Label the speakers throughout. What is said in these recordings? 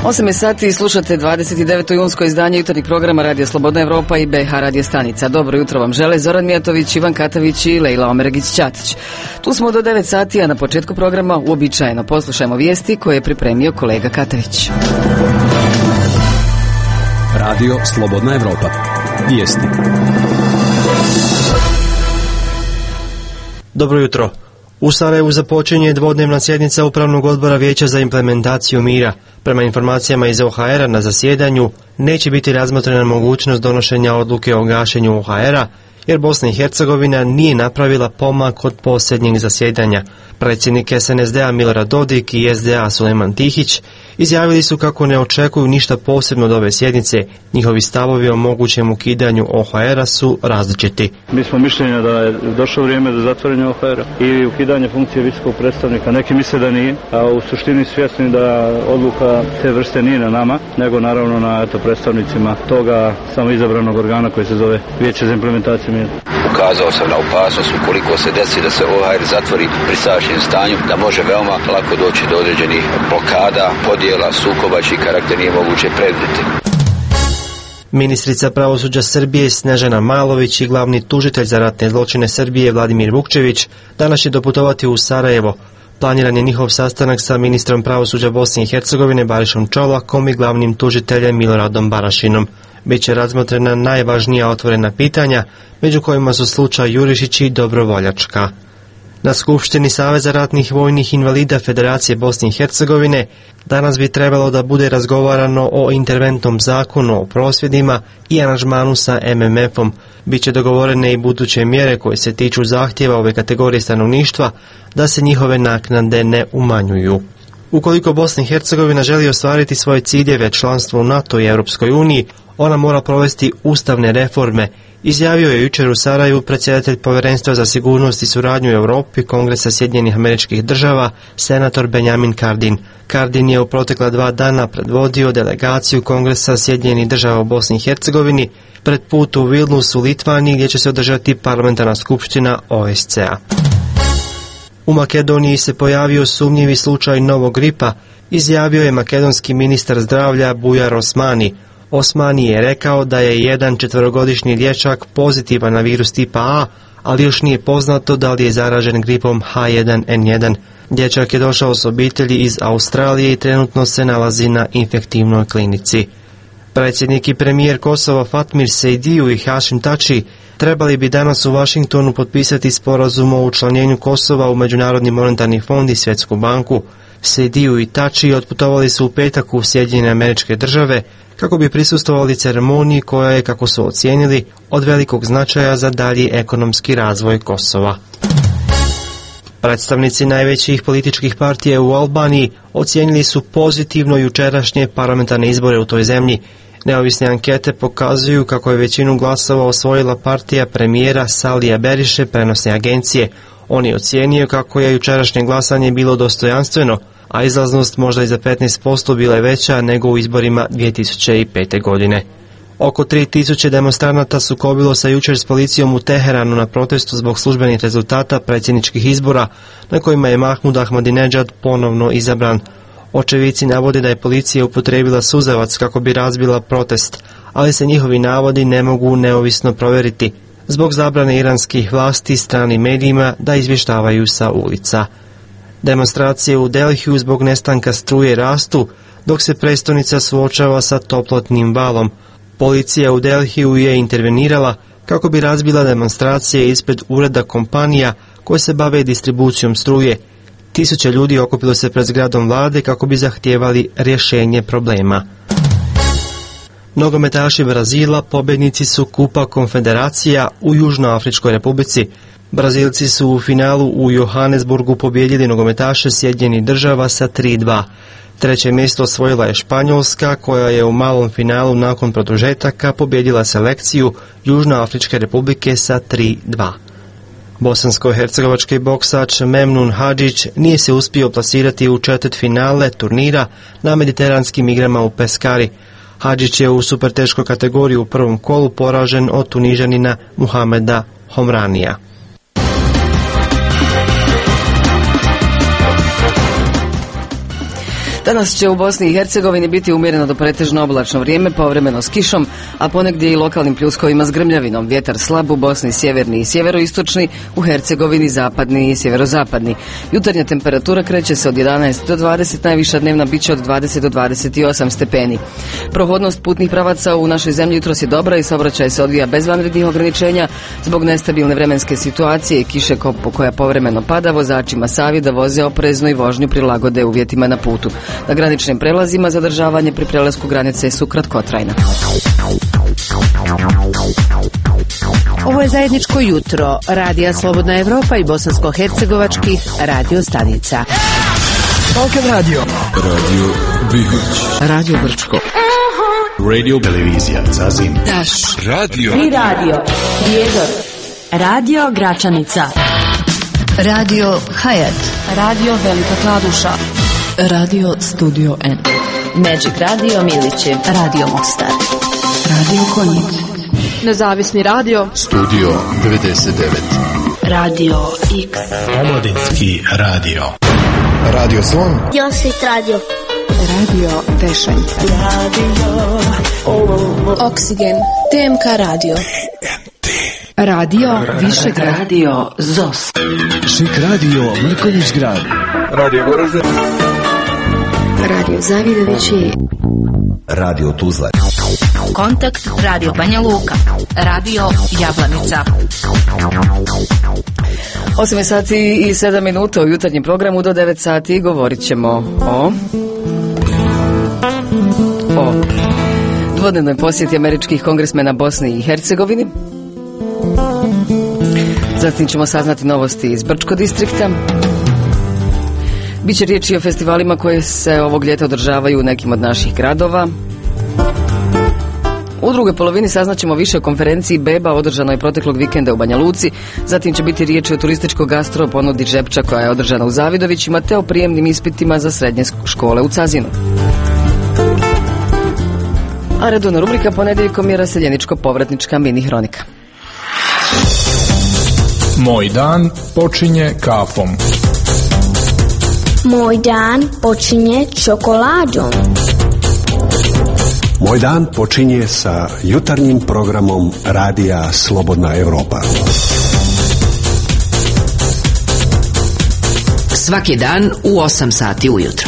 Speaker 1: 8 je sati i slušate 29. junsko izdanje jutarnjeg programa Radio Slobodna Evropa i BH Radio stanica. Dobro jutro vam žele Zoran Mijatović, Ivan Katavić i Lejla Omeregić-Ćatić. Tu smo do 9 sati, a na početku programa uobičajeno poslušajmo vijesti koje je pripremio kolega Katavić.
Speaker 2: Radio Slobodna Evropa. Vijesti.
Speaker 3: Dobro jutro. U Sarajevu započinje dvodnevna sjednica Upravnog odbora Vijeća za implementaciju mira. Prema informacijama iz OHR-a na zasjedanju neće biti razmotrena mogućnost donošenja odluke o gašenju OHR-a, jer Bosna i Hercegovina nije napravila pomak od posljednjeg zasjedanja. Predsjednik SNSD-a Milorad Dodik i SDA Sulejman Tihić izjavili su kako ne očekuju ništa posebno od ove sjednice. Njihovi stavovi o mogućem ukidanju OHR-a su različiti.
Speaker 4: Mi smo mišljenja da je došlo vrijeme za zatvaranje OHR-a i ukidanje funkcije visokog predstavnika. Neki misle da nije, a u suštini svjesni da odluka te vrste nije na nama, nego naravno na predstavnicima toga samoizabranog organa koji se zove Vijeće za implementaciju mira.
Speaker 5: Ukazao sam na opasnost ukoliko se desi da se OHR zatvori pri sadašnjem stanju, da može veoma lako doći do određenih blokada, podjela, sukoba čiji karakter nije moguće predvidjeti.
Speaker 3: Ministrica pravosuđa Srbije Snežana Malović i glavni tužitelj za ratne zločine Srbije Vladimir Vukčević danas će doputovati u Sarajevo. Planiran je njihov sastanak sa ministrom pravosuđa Bosne i Hercegovine Barišom Čolakom i glavnim tužiteljem Miloradom Barašinom. Biće razmotrena najvažnija otvorena pitanja, među kojima su slučaj Jurišić i Dobrovoljačka. Na Skupštini Saveza ratnih vojnih invalida Federacije Bosne i Hercegovine danas bi trebalo da bude razgovarano o interventnom zakonu o prosvjedima i aranžmanu sa MMF-om. Biće dogovorene i buduće mjere koje se tiču zahtjeva ove kategorije stanovništva da se njihove naknade ne umanjuju. Ukoliko Bosna i Hercegovina želi ostvariti svoje ciljeve, članstvo u NATO i Europskoj uniji, ona mora provesti ustavne reforme, izjavio je jučer u Sarajevu predsjedatelj Povjerenstva za sigurnost i suradnju u Europi Kongresa Sjedinjenih Američkih Država, senator Benjamin Cardin. Cardin je u protekla 2 dana predvodio delegaciju Kongresa Sjedinjenih Država u Bosni i Hercegovini pred put u Vilnius u Litvaniji, gdje će se održati parlamentarna skupština OSCE-a. U Makedoniji se pojavio sumnjivi slučaj novog gripa, izjavio je makedonski ministar zdravlja Bujar Osmani. Osmani je rekao da je jedan 4-godišnji dječak pozitivan na virus tipa A, ali još nije poznato da li je zaražen gripom H1N1. Dječak je došao s obitelji iz Australije i trenutno se nalazi na infektivnoj klinici. Predsjednik i premijer Kosova Fatmir Sejdiju i Hašim Tači trebali bi danas u Vašingtonu potpisati sporazum o učlanjenju Kosova u Međunarodni monetarni fond i Svjetsku banku. Sejdiju i Tači otputovali su u petak u Sjedinjene Američke Države kako bi prisustvovali ceremoniji koja je, kako su ocijenili, od velikog značaja za dalji ekonomski razvoj Kosova. Predstavnici najvećih političkih partija u Albaniji ocijenili su pozitivno jučerašnje parlamentarne izbore u toj zemlji. Neovisne ankete pokazuju kako je većinu glasova osvojila partija premijera Salija Beriše, prenosne agencije. On je ocijenio kako je jučerašnje glasanje bilo dostojanstveno, a izlaznost možda i za 15% bila je veća nego u izborima 2005. godine. Oko 3000 demonstranata sukobilo se jučer s policijom u Teheranu na protestu zbog službenih rezultata predsjedničkih izbora na kojima je Mahmud Ahmadinejad ponovno izabran. Očevici navode da je policija upotrijebila suzavac kako bi razbila protest, ali se njihovi navodi ne mogu neovisno provjeriti zbog zabrane iranskih vlasti stranim medijima da izvještavaju sa ulica. Demonstracije u Delhiju zbog nestanka struje rastu, dok se prestolnica suočava sa toplotnim valom. Policija u Delhiju je intervenirala kako bi razbila demonstracije ispred ureda kompanija koje se bave distribucijom struje. 1000 ljudi okupilo se pred zgradom vlade kako bi zahtijevali rješenje problema. Nogometaši Brazila pobjednici su Kupa Konfederacija u Južnoafričkoj Republici. Brazilci su u finalu u Johannesburgu pobijedili nogometaše Sjedinjenih Država sa 3:2. Treće mjesto osvojila je Španjolska, koja je u malom finalu nakon produžetaka pobijedila selekciju Južnoafričke Republike sa 3:2. Bosansko-hercegovački boksač Memnun Hadžić nije se uspio plasirati u četvrtfinale turnira na mediteranskim igrama u Peskari. Hadžić je u superteškoj kategoriji u prvom kolu poražen od Tunižanina Muhameda Homranija.
Speaker 1: Danas će u Bosni i Hercegovini biti umjereno do pretežno oblačno vrijeme, povremeno s kišom, a ponegdje i lokalnim pljuskovima s grmljavinom. Vjetar slab u Bosni sjeverni i sjeveroistočni, u Hercegovini zapadni i sjeverozapadni. Jutarnja temperatura kreće se od 11 do 20, najviša dnevna biće od 20 do 28 stepeni. Prohodnost putnih pravaca u našoj zemlji jutros je dobra i saobraćaj se odvija bez vanrednih ograničenja. Zbog nestabilne vremenske situacije i kiše koja povremeno pada, vozačima savjet da voze oprezno i vožnju prilagode uvjetima na putu. Na graničnim prelazima zadržavanje pri prelasku granice su kratkotrajna.
Speaker 6: Ovo je zajedničko jutro Radija Slobodna Evropa i bosansko-hercegovačkih radio stanica.
Speaker 7: Balkan Radio.
Speaker 2: Radio Bihoć.
Speaker 1: Radio Brčko.
Speaker 2: Radio Televizija Zazim.
Speaker 1: Daš.
Speaker 2: Radio.
Speaker 8: I radio Prijedor. Radio Gračanica.
Speaker 9: Radio Hayat.
Speaker 8: Radio Velika Kladuša.
Speaker 9: Radio Studio N.
Speaker 8: Magic Radio Milići.
Speaker 9: Radio Mostar.
Speaker 8: Radio Konjic. Nezavisni radio
Speaker 2: Studio 99.
Speaker 8: Radio X.
Speaker 7: Omladinski radio.
Speaker 10: Radio Slon.
Speaker 11: Josit radio.
Speaker 8: Radio Vešanja. Radio Oksigen. TMK radio. Radio Višegrad.
Speaker 9: Radio ZOS.
Speaker 7: Šik radio Mrkonjić grad.
Speaker 10: Radio Goražde.
Speaker 11: Radio Zavidovići.
Speaker 10: Radio Tuzla.
Speaker 9: Kontakt Radio Banja Luka. Radio Jablanica.
Speaker 1: 8 sati i 7 minuta u jutarnjem programu. Do 9 sati govorit ćemo o dvodnevnoj posjeti američkih kongresmena Bosni i Hercegovini. Zatim ćemo saznati novosti iz Brčko distrikta. Biće riječi o festivalima koje se ovog ljeta održavaju u nekim od naših gradova. U drugoj polovini saznaćemo više o konferenciji Beba održanoj proteklog vikenda u Banja Luci. Zatim će biti riječi o turističko gastro ponudi Žepča koja je održana u Zavidovićima te o prijemnim ispitima za srednje škole u Cazinu. A redovna rubrika ponedjeljkom je raseljeničko-povratnička mini hronika.
Speaker 7: Moj dan počinje kafom.
Speaker 11: Moj dan počinje čokoladom.
Speaker 12: Moj dan počinje sa jutarnjim programom Radija Slobodna Evropa.
Speaker 6: Svaki dan u 8 sati ujutro.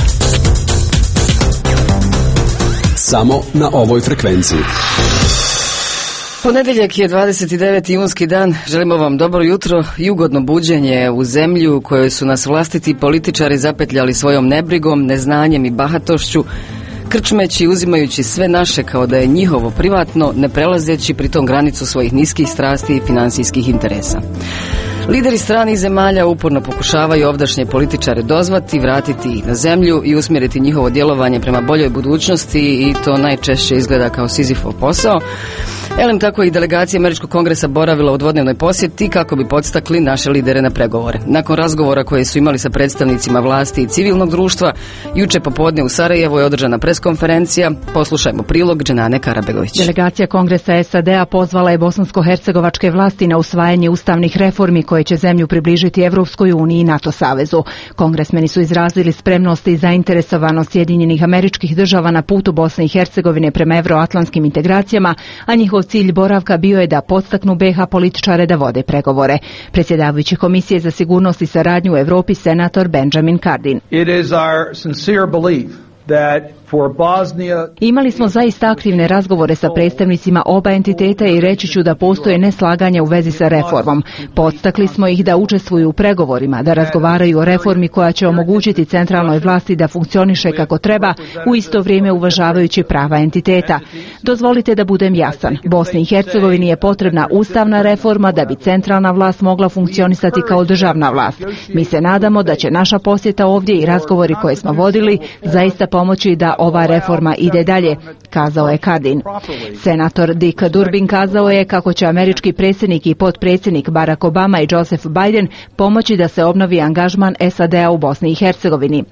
Speaker 2: Samo na ovoj frekvenciji.
Speaker 1: Ponedjeljak je 29. junski dan. Želimo vam dobro jutro i ugodno buđenje u zemlju u kojoj su nas vlastiti političari zapetljali svojom nebrigom, neznanjem i bahatošću, krčmeći, uzimajući sve naše kao da je njihovo privatno, ne prelazeći pritom granicu svojih niskih strasti i financijskih interesa. Lideri stranih zemalja uporno pokušavaju ovdašnje političare dozvati, vratiti ih na zemlju i usmjeriti njihovo djelovanje prema boljoj budućnosti i to najčešće izgleda kao Sizifov posao. Elem tako i delegacija Američkog kongresa boravila u dvodnevnoj posjeti kako bi podstakli naše lidere na pregovore. Nakon razgovora koje su imali sa predstavnicima vlasti i civilnog društva, juče popodne u Sarajevu je održana preskonferencija. Poslušajmo prilog Dženane Karabegović.
Speaker 13: Delegacija Kongresa SAD-a pozvala je bosansko-hercegovačke vlasti na usvajanje ustavnih reformi koje će zemlju približiti Evropskoj uniji i NATO savezu. Kongresmeni su izrazili spremnost i zainteresovanost Sjedinjenih Američkih Država na putu Bosne i Hercegovine prema euroatlantskim integracijama, a njihov cilj boravka bio je da podstaknu BiH političare da vode pregovore. Predsjedavajući Komisije za sigurnost i saradnju u Europi senator Benjamin Cardin.
Speaker 14: It is our sincere belief that
Speaker 13: Imali smo zaista aktivne razgovore sa predstavnicima oba entiteta i reći ću da postoje neslaganja u vezi sa reformom. Podstakli smo ih da učestvuju u pregovorima, da razgovaraju o reformi koja će omogućiti centralnoj vlasti da funkcioniše kako treba, u isto vrijeme uvažavajući prava entiteta. Dozvolite da budem jasan. Bosni i Hercegovini je potrebna ustavna reforma da bi centralna vlast mogla funkcionisati kao državna vlast. Mi se nadamo da će naša posjeta ovdje i razgovori koje smo vodili zaista pomoći da ova reforma ide dalje, kazao je Cardin. Senator Dick Durbin kazao je kako će američki predsjednik i potpredsjednik Barack Obama i Joseph Biden pomoći da se obnovi angažman SAD-a u Bosni i Hercegovini.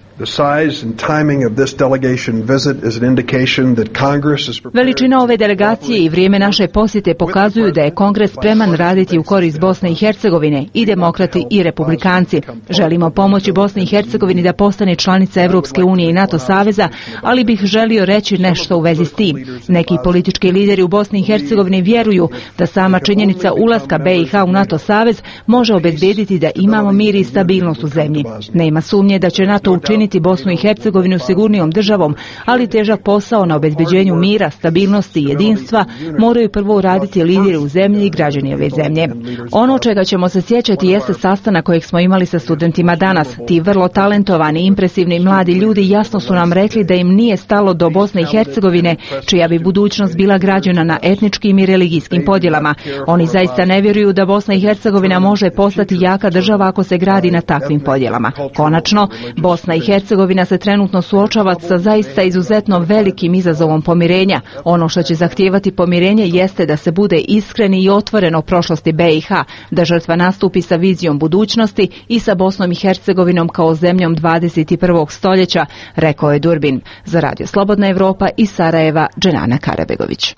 Speaker 13: Veličina ove delegacije i vrijeme naše posjete pokazuju da je Kongres spreman raditi u korist Bosne i Hercegovine, i demokrati i republikanci. Želimo pomoći Bosni i Hercegovini da postane članica Europske unije i NATO saveza, ali bih želio reći nešto u vezi s tim. Neki politički lideri u Bosni i Hercegovini vjeruju da sama činjenica ulaska BiH u NATO savez može obezbediti da imamo mir i stabilnost u zemlji. Nema sumnje da će NATO učiniti Bosnu i Hercegovinu sigurnijom državom, ali težak posao na obezbeđenju mira, stabilnosti i jedinstva moraju prvo uraditi lideri u zemlji i građani ove zemlje. Ono čega ćemo se sjećati jeste sastanak kojeg smo imali sa studentima danas. Ti vrlo talentovani, impresivni mladi ljudi jasno su nam rekli da im nije stalo do Bosne i Hercegovine, čija bi budućnost bila građena na etničkim i religijskim podjelama. Oni zaista ne vjeruju da Bosna i Hercegovina može postati jaka država ako se gradi na takvim podjelama. Konačno, Bosna i Hercegovina se trenutno suočava sa zaista izuzetno velikim izazovom pomirenja. Ono što će zahtijevati pomirenje jeste da se bude iskreni i otvoren o prošlosti BiH, da žrtva nastupi sa vizijom budućnosti i sa Bosnom i Hercegovinom kao zemljom 21. stoljeća, rekao je Durbin. Za Radio Slobodna Evropa iz Sarajeva, Dženana Karabegović.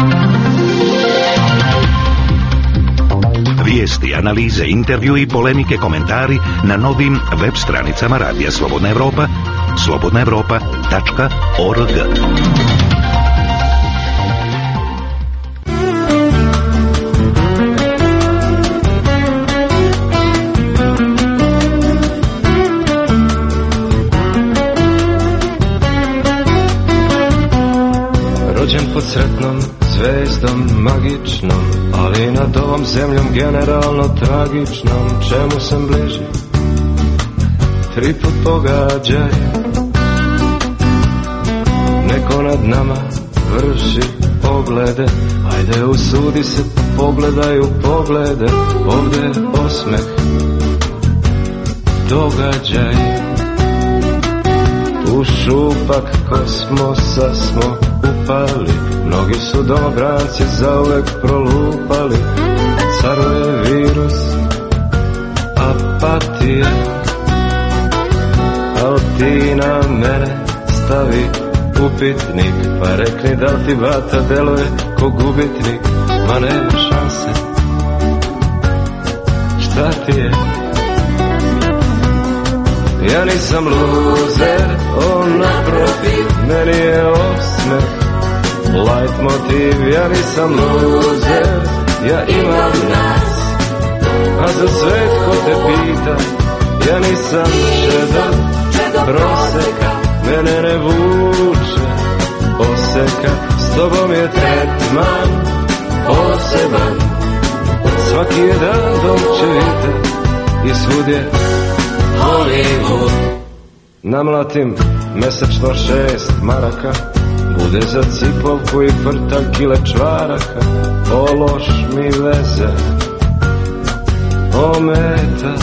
Speaker 15: Vijesti, analize, intervju i polemike, komentari na novim web stranicama Radija Slobodna Evropa, slobodnaevropa.org.
Speaker 16: Rođen pod sretnom zvezdom magičnom, ali nad ovom zemljom generalno tragičnom. Čemu sam bliži, tri put pogađaj. Neko nad nama vrši poglede, ajde usudi se, pogledaju poglede. Ovdje osmeh, događaj. U šupak kosmosa smo upali, mnogi su domobranci zauvek prolupali. Caruje virus apatije, al ti na mene stavi upitnik, pa rekni da li ti bata deluje ko gubitnik. Ma nema šanse, šta ti je? Ja nisam luzer, on naprotiv, meni je osmeh light motiv. Ja nisam luzer, ja imam nas, a za svet ko te pita, ja nisam čedo proseka, mene ne vuče oseka. S tobom je tretman poseban, svaki je dan domčevita i svud je Hollywood. Namlatim mesečno 6 maraka, bude za cipovku i frtakile čvaraka. Ološ mi veze ometa,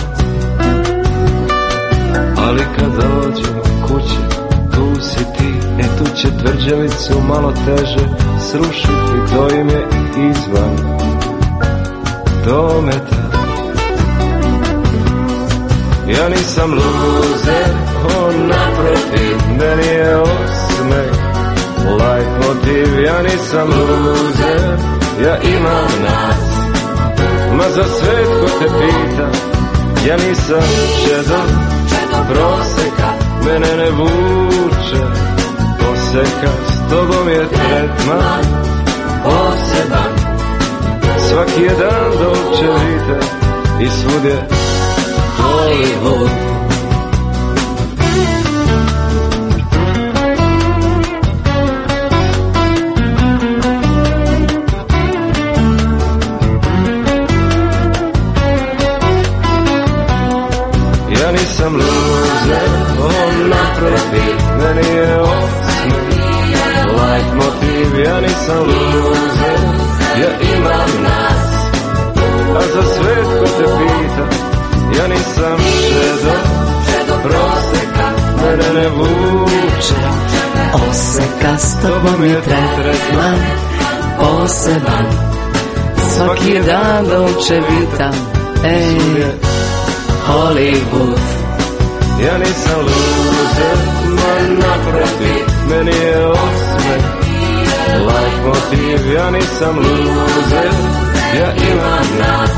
Speaker 16: ali kad dođem kuće, tu si ti. E tu će tvrđavicu malo teže srušiti, to im je izvan dometa. Ja nisam luzer, on naprotiv, meni je osmeh light motiv. Ja nisam luzer, ja imam nas, ma za svet ko te pita, ja nisam čedo proseka, mene ne vuče oseka. S tobom je tretman poseban, svaki je dan dočevite i svud je Hollywood. Ja nisam luzer, on naprotiv, meni je osmeh light motiv. Ja nisam luzer, ja imam nas, a za svet ko te pita, ja nisam čedo proseka, mene ne vuče
Speaker 1: Oseka s tobom je tretman poseban, svaki dan očevitam, Hollywood.
Speaker 16: Ja nisam luzer, ma naprotiv, meni je osmeh life motiv. Ja nisam luzer, ja imam nas,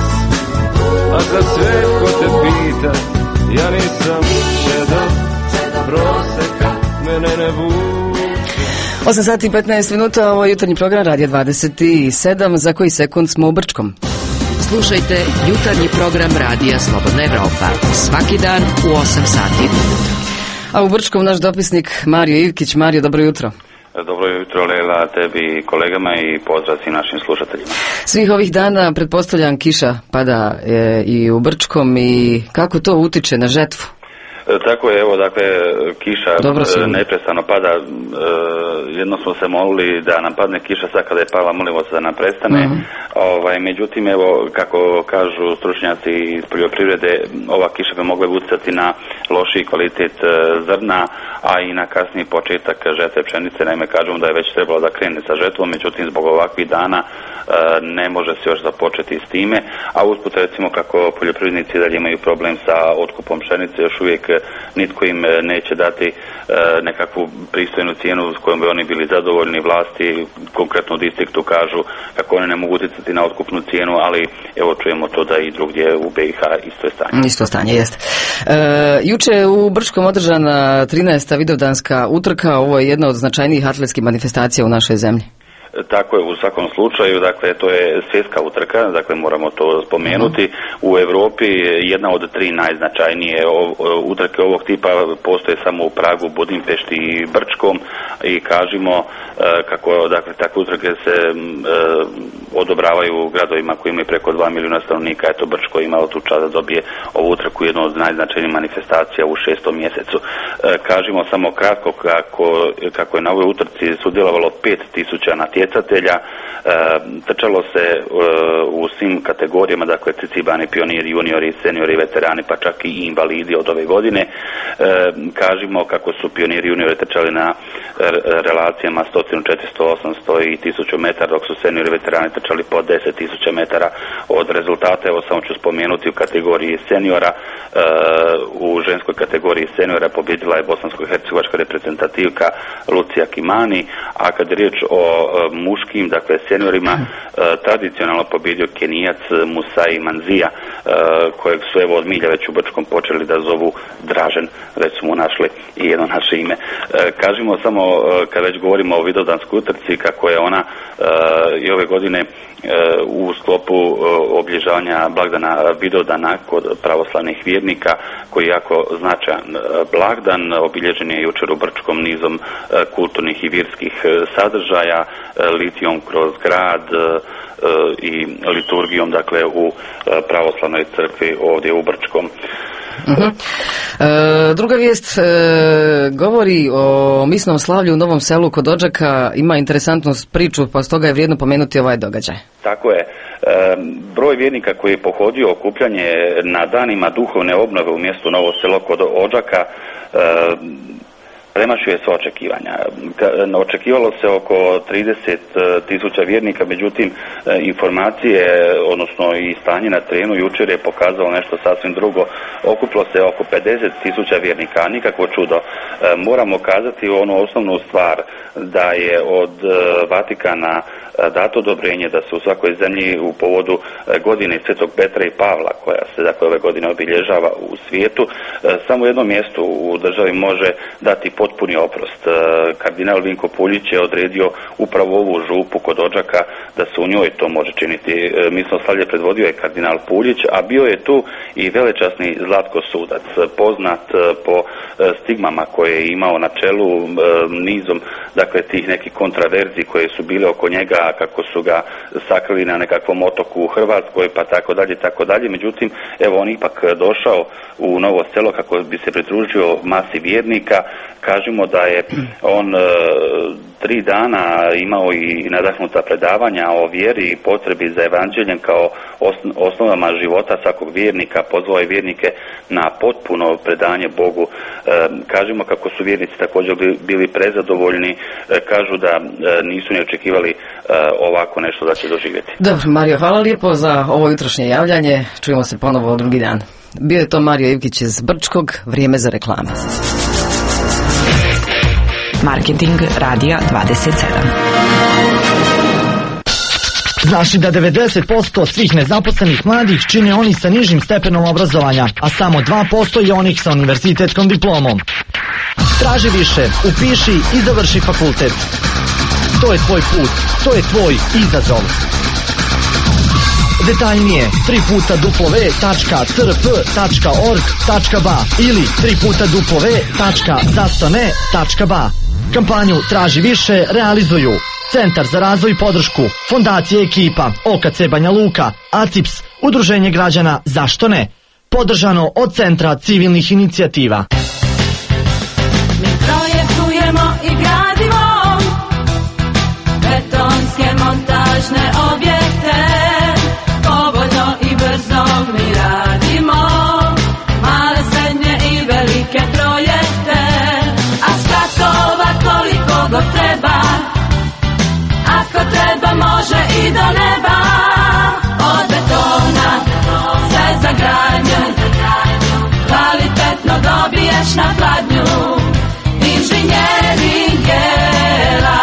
Speaker 16: a za sve ko te pita, ja nisam čedo proseka, mene ne vuče.
Speaker 1: 8 sati i 15 minuta, ovo je jutarnji program Radija 27, za koji sekund smo u Brčkom.
Speaker 6: Slušajte jutarnji program Radija Slobodna Evropa svaki dan u 8 sati.
Speaker 1: A u Brčkom naš dopisnik Mario Ivkić. Mario, dobro jutro.
Speaker 17: Dobro jutro, Lela, tebi i kolegama i pozdrav svim našim slušateljima.
Speaker 1: Svih ovih dana, pretpostavljam, kiša pada i u Brčkom, i kako to utiče na žetvu?
Speaker 17: Tako je, evo, dakle, kiša neprestano pada. Jedno smo se molili da nam padne kiša, sad kada je pala, molimo se da nam prestane. Međutim, evo, kako kažu stručnjaci iz poljoprivrede, ova kiša bi mogla utjecati na lošiji kvalitet zrna, a i na kasniji početak žetve pšenice. Naime, kažemo da je već trebalo da krene sa žetvom, međutim, zbog ovakvih dana ne može se još započeti s time, a usput recimo kako poljoprivrednici dalje imaju problem sa otkupom pšenice, još uvijek nitko im neće dati nekakvu pristojnu cijenu s kojom bi oni bili zadovoljni. Vlasti konkretno u distriktu kažu kako oni ne mogu utjecati na otkupnu cijenu, ali evo čujemo to da i drugdje u BiH isto je stanje.
Speaker 1: Isto stanje, jest. Juče je u Brčkom održana 13. Vidovdanska utrka, ovo je jedna od značajnijih atletskih manifestacija u našoj zemlji.
Speaker 17: Tako je, u svakom slučaju, dakle, to je svjetska utrka, dakle, moramo to spomenuti. U Europi jedna od 3 najznačajnije utrke ovog tipa postoje samo u Pragu, Budimpešti i Brčkom, i kažemo kako, dakle, takve utrke se odobravaju u gradovima koji imaju preko 2 milijuna stanovnika. Eto, Brčko imalo tu čast da dobije ovu utrku, jednu od najznačajnijih manifestacija u 6. mjesecu. Kažemo samo kratko kako je na ovoj utrci sudjelovalo 5000 natjecatelja, trčalo se u svim kategorijama, dakle cicibani, pioniri, juniori, seniori, veterani, pa čak i invalidi od ove godine. Kažemo kako su pioniri i juniori trčali na relacijama 100, 400, 800 i 1000 metara, dok su seniori i veterani trčali po 10.000 metara. Od rezultata, evo samo ću spomenuti, u kategoriji seniora, u ženskoj kategoriji seniora pobjedila je bosansko-hercegovačka reprezentativka Lucija Kimani, a kad je riječ o muškim, dakle seniorima, tradicionalno pobjedio Kenijac Musai Manzija, kojeg su evo od milja već u Brčkom počeli da zovu Dražen, već su mu našli i jedno naše ime. Kažemo samo, kad već govorimo o Vidovdanskoj utrci, kako je ona i ove godine u sklopu obilježavanja blagdana Vidovdana kod pravoslavnih vjernika, koji je jako značajan blagdan. Obilježen je jučer u Brčkom nizom kulturnih i vjerskih sadržaja, litijom kroz grad i liturgijom, dakle, u pravoslavnoj crkvi ovdje u Brčkom.
Speaker 1: Druga vijest govori o misnom slavlju u Novom Selu kod Odžaka. Ima interesantnu priču, pa stoga je vrijedno pomenuti ovaj događaj.
Speaker 17: Tako je. Broj vjernika koji je pohodio okupljanje na danima duhovne obnove u mjestu Novo Selo kod Odžaka premašuje sva očekivanja. Očekivalo se oko 30.000 vjernika, međutim informacije, odnosno i stanje na terenu jučer je pokazalo nešto sasvim drugo. Okupilo se oko 50.000 vjernika, a nikakvo čudo. Moramo kazati onu osnovnu stvar, da je od Vatikana dato odobrenje da se u svakoj zemlji u povodu godine Svetog Petra i Pavla, koja se dakle ove godine obilježava u svijetu, samo jedno mjesto u državi može dati potpuni oprost. Kardinal Vinko Puljić je odredio upravo ovu župu kod Odžaka da se u njoj to može činiti. Misno slavlje predvodio je kardinal Puljić, a bio je tu i velečasni Zlatko Sudac, poznat po stigmama koje je imao na čelu, nizom dakle tih nekih kontraverziji koje su bile oko njega, kako su ga sakrili na nekakvom otoku u Hrvatskoj, pa tako dalje, tako dalje. Međutim, evo on ipak došao u Novo Selo kako bi se pridružio masi vjernika, kažemo da je on 3 dana imao i nadahnuta predavanja o vjeri i potrebi za evanđeljem kao osnovama života svakog vjernika, pozvao je vjernike na potpuno predanje Bogu. Kažemo kako su vjernici također bili prezadovoljni, kažu da nisu ni očekivali ovako nešto da će doživjeti.
Speaker 1: Dobro, Mario, hvala lijepo za ovo jutrošnje javljanje. Čujemo se ponovo drugi dan. Bio je to Mario Ivkić iz Brčkog, vrijeme za reklame.
Speaker 9: Marketing Radija 27.
Speaker 18: Znaš li da 90% svih nezaposlenih mladih čine oni sa nižim stepenom obrazovanja, a samo 2% je onih sa univerzitetskom diplomom? Traži više, upiši i završi fakultet. To je tvoj put, to je tvoj izazov. Detaljnije www.crp.org.ba ili www.zastone.ba. Kampanju Traži više realizuju Centar za razvoj i podršku, Fondacija Ekipa, OKC Banja Luka, ACIPS, Udruženje građana Zašto ne, podržano od Centra civilnih inicijativa.
Speaker 19: Mi projektujemo i gradimo betonske montažne objekte, povoljno i brzo mi radimo male, srednje i velike projekte, a skatova koliko god treba, ako treba može i do neba. Od betona sve za gradnju, kvalitetno dobiješ na pladnju. Inženjering jela,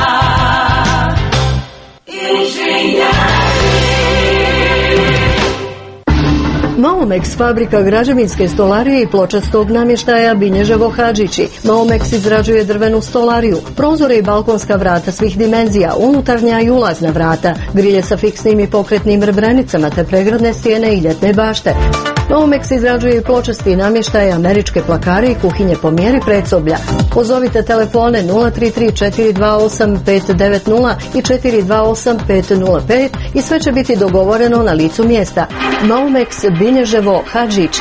Speaker 20: Maumex, fabrika građevinske stolarije i pločastog namještaja Binježevo Hadžići. Maumex izrađuje drvenu stolariju, prozore i balkonska vrata svih dimenzija, unutarnja i ulazna vrata, grilje sa fiksnim i pokretnim rebrenicama te pregradne stijene i ljetne bašte. Maumex izrađuje i pločasti namještaje, američke plakare i kuhinje po mjeri predsoblja. Pozovite telefone 033 428 590 i 428 505 i sve će biti dogovoreno na licu mjesta. Maumex, Binježevo Hadžići.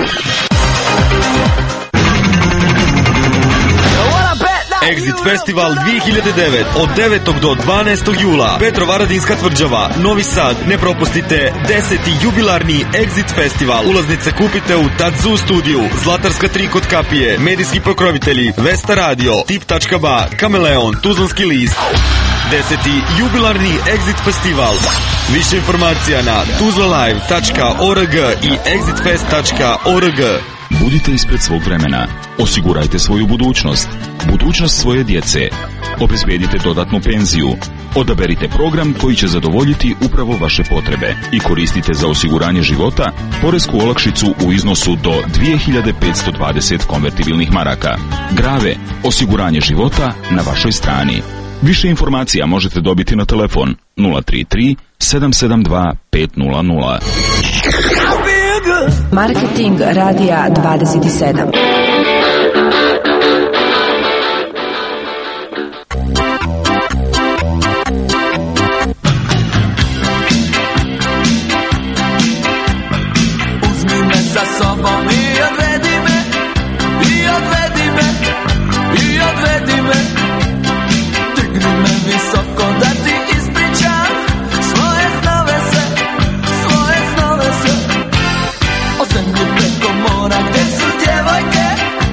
Speaker 21: Exit Festival 2009 od 9. do 12. jula. Petrovaradinska tvrđava, Novi Sad. Ne propustite 10. jubilarni Exit Festival. Ulaznice kupite u Tadzu studiju, Zlatarska 3 kod kapije, medijski pokrovitelji, Vesta Radio, Tip.ba, Kameleon, Tuzlanski list. 10. jubilarni Exit Festival. Više informacija na tuzlalive.org i exitfest.org.
Speaker 22: Budite ispred svog vremena. Osigurajte svoju budućnost. Budućnost svoje djece. Obezbedite dodatnu penziju. Odaberite program koji će zadovoljiti upravo vaše potrebe i koristite za osiguranje života poresku olakšicu u iznosu do 2520 konvertibilnih maraka. Grave, osiguranje života na vašoj strani. Više informacija možete dobiti na telefon 033 772 500.
Speaker 9: Marketing Radija 27.
Speaker 16: Uzmi me sa sobom i odvedi me, i odvedi me, i odvedi me. Digni me visoko da ti ispričam svoje snove se, svoje snove se. O zemlji preko mora gdje su djevojke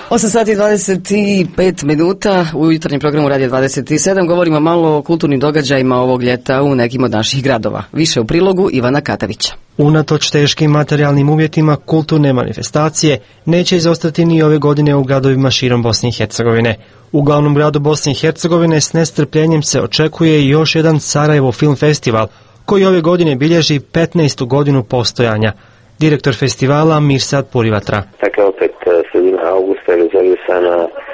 Speaker 1: 8 sati i 25 minuta u jutarnjem programu Radio 27 govorimo malo o kulturnim događajima ovog ljeta u nekim od naših gradova. Više u prilogu Ivana Katavića.
Speaker 3: Unatoč teškim materijalnim uvjetima, kulturne manifestacije neće izostati ni ove godine u gradovima širom Bosne i Hercegovine. U glavnom gradu Bosne i Hercegovine s nestrpljenjem se očekuje još jedan Sarajevo Film Festival, koji ove godine bilježi 15. godinu postojanja. Direktor festivala Mirsad Purivatra.
Speaker 4: Dakle, opet sredina augusta je rezervisana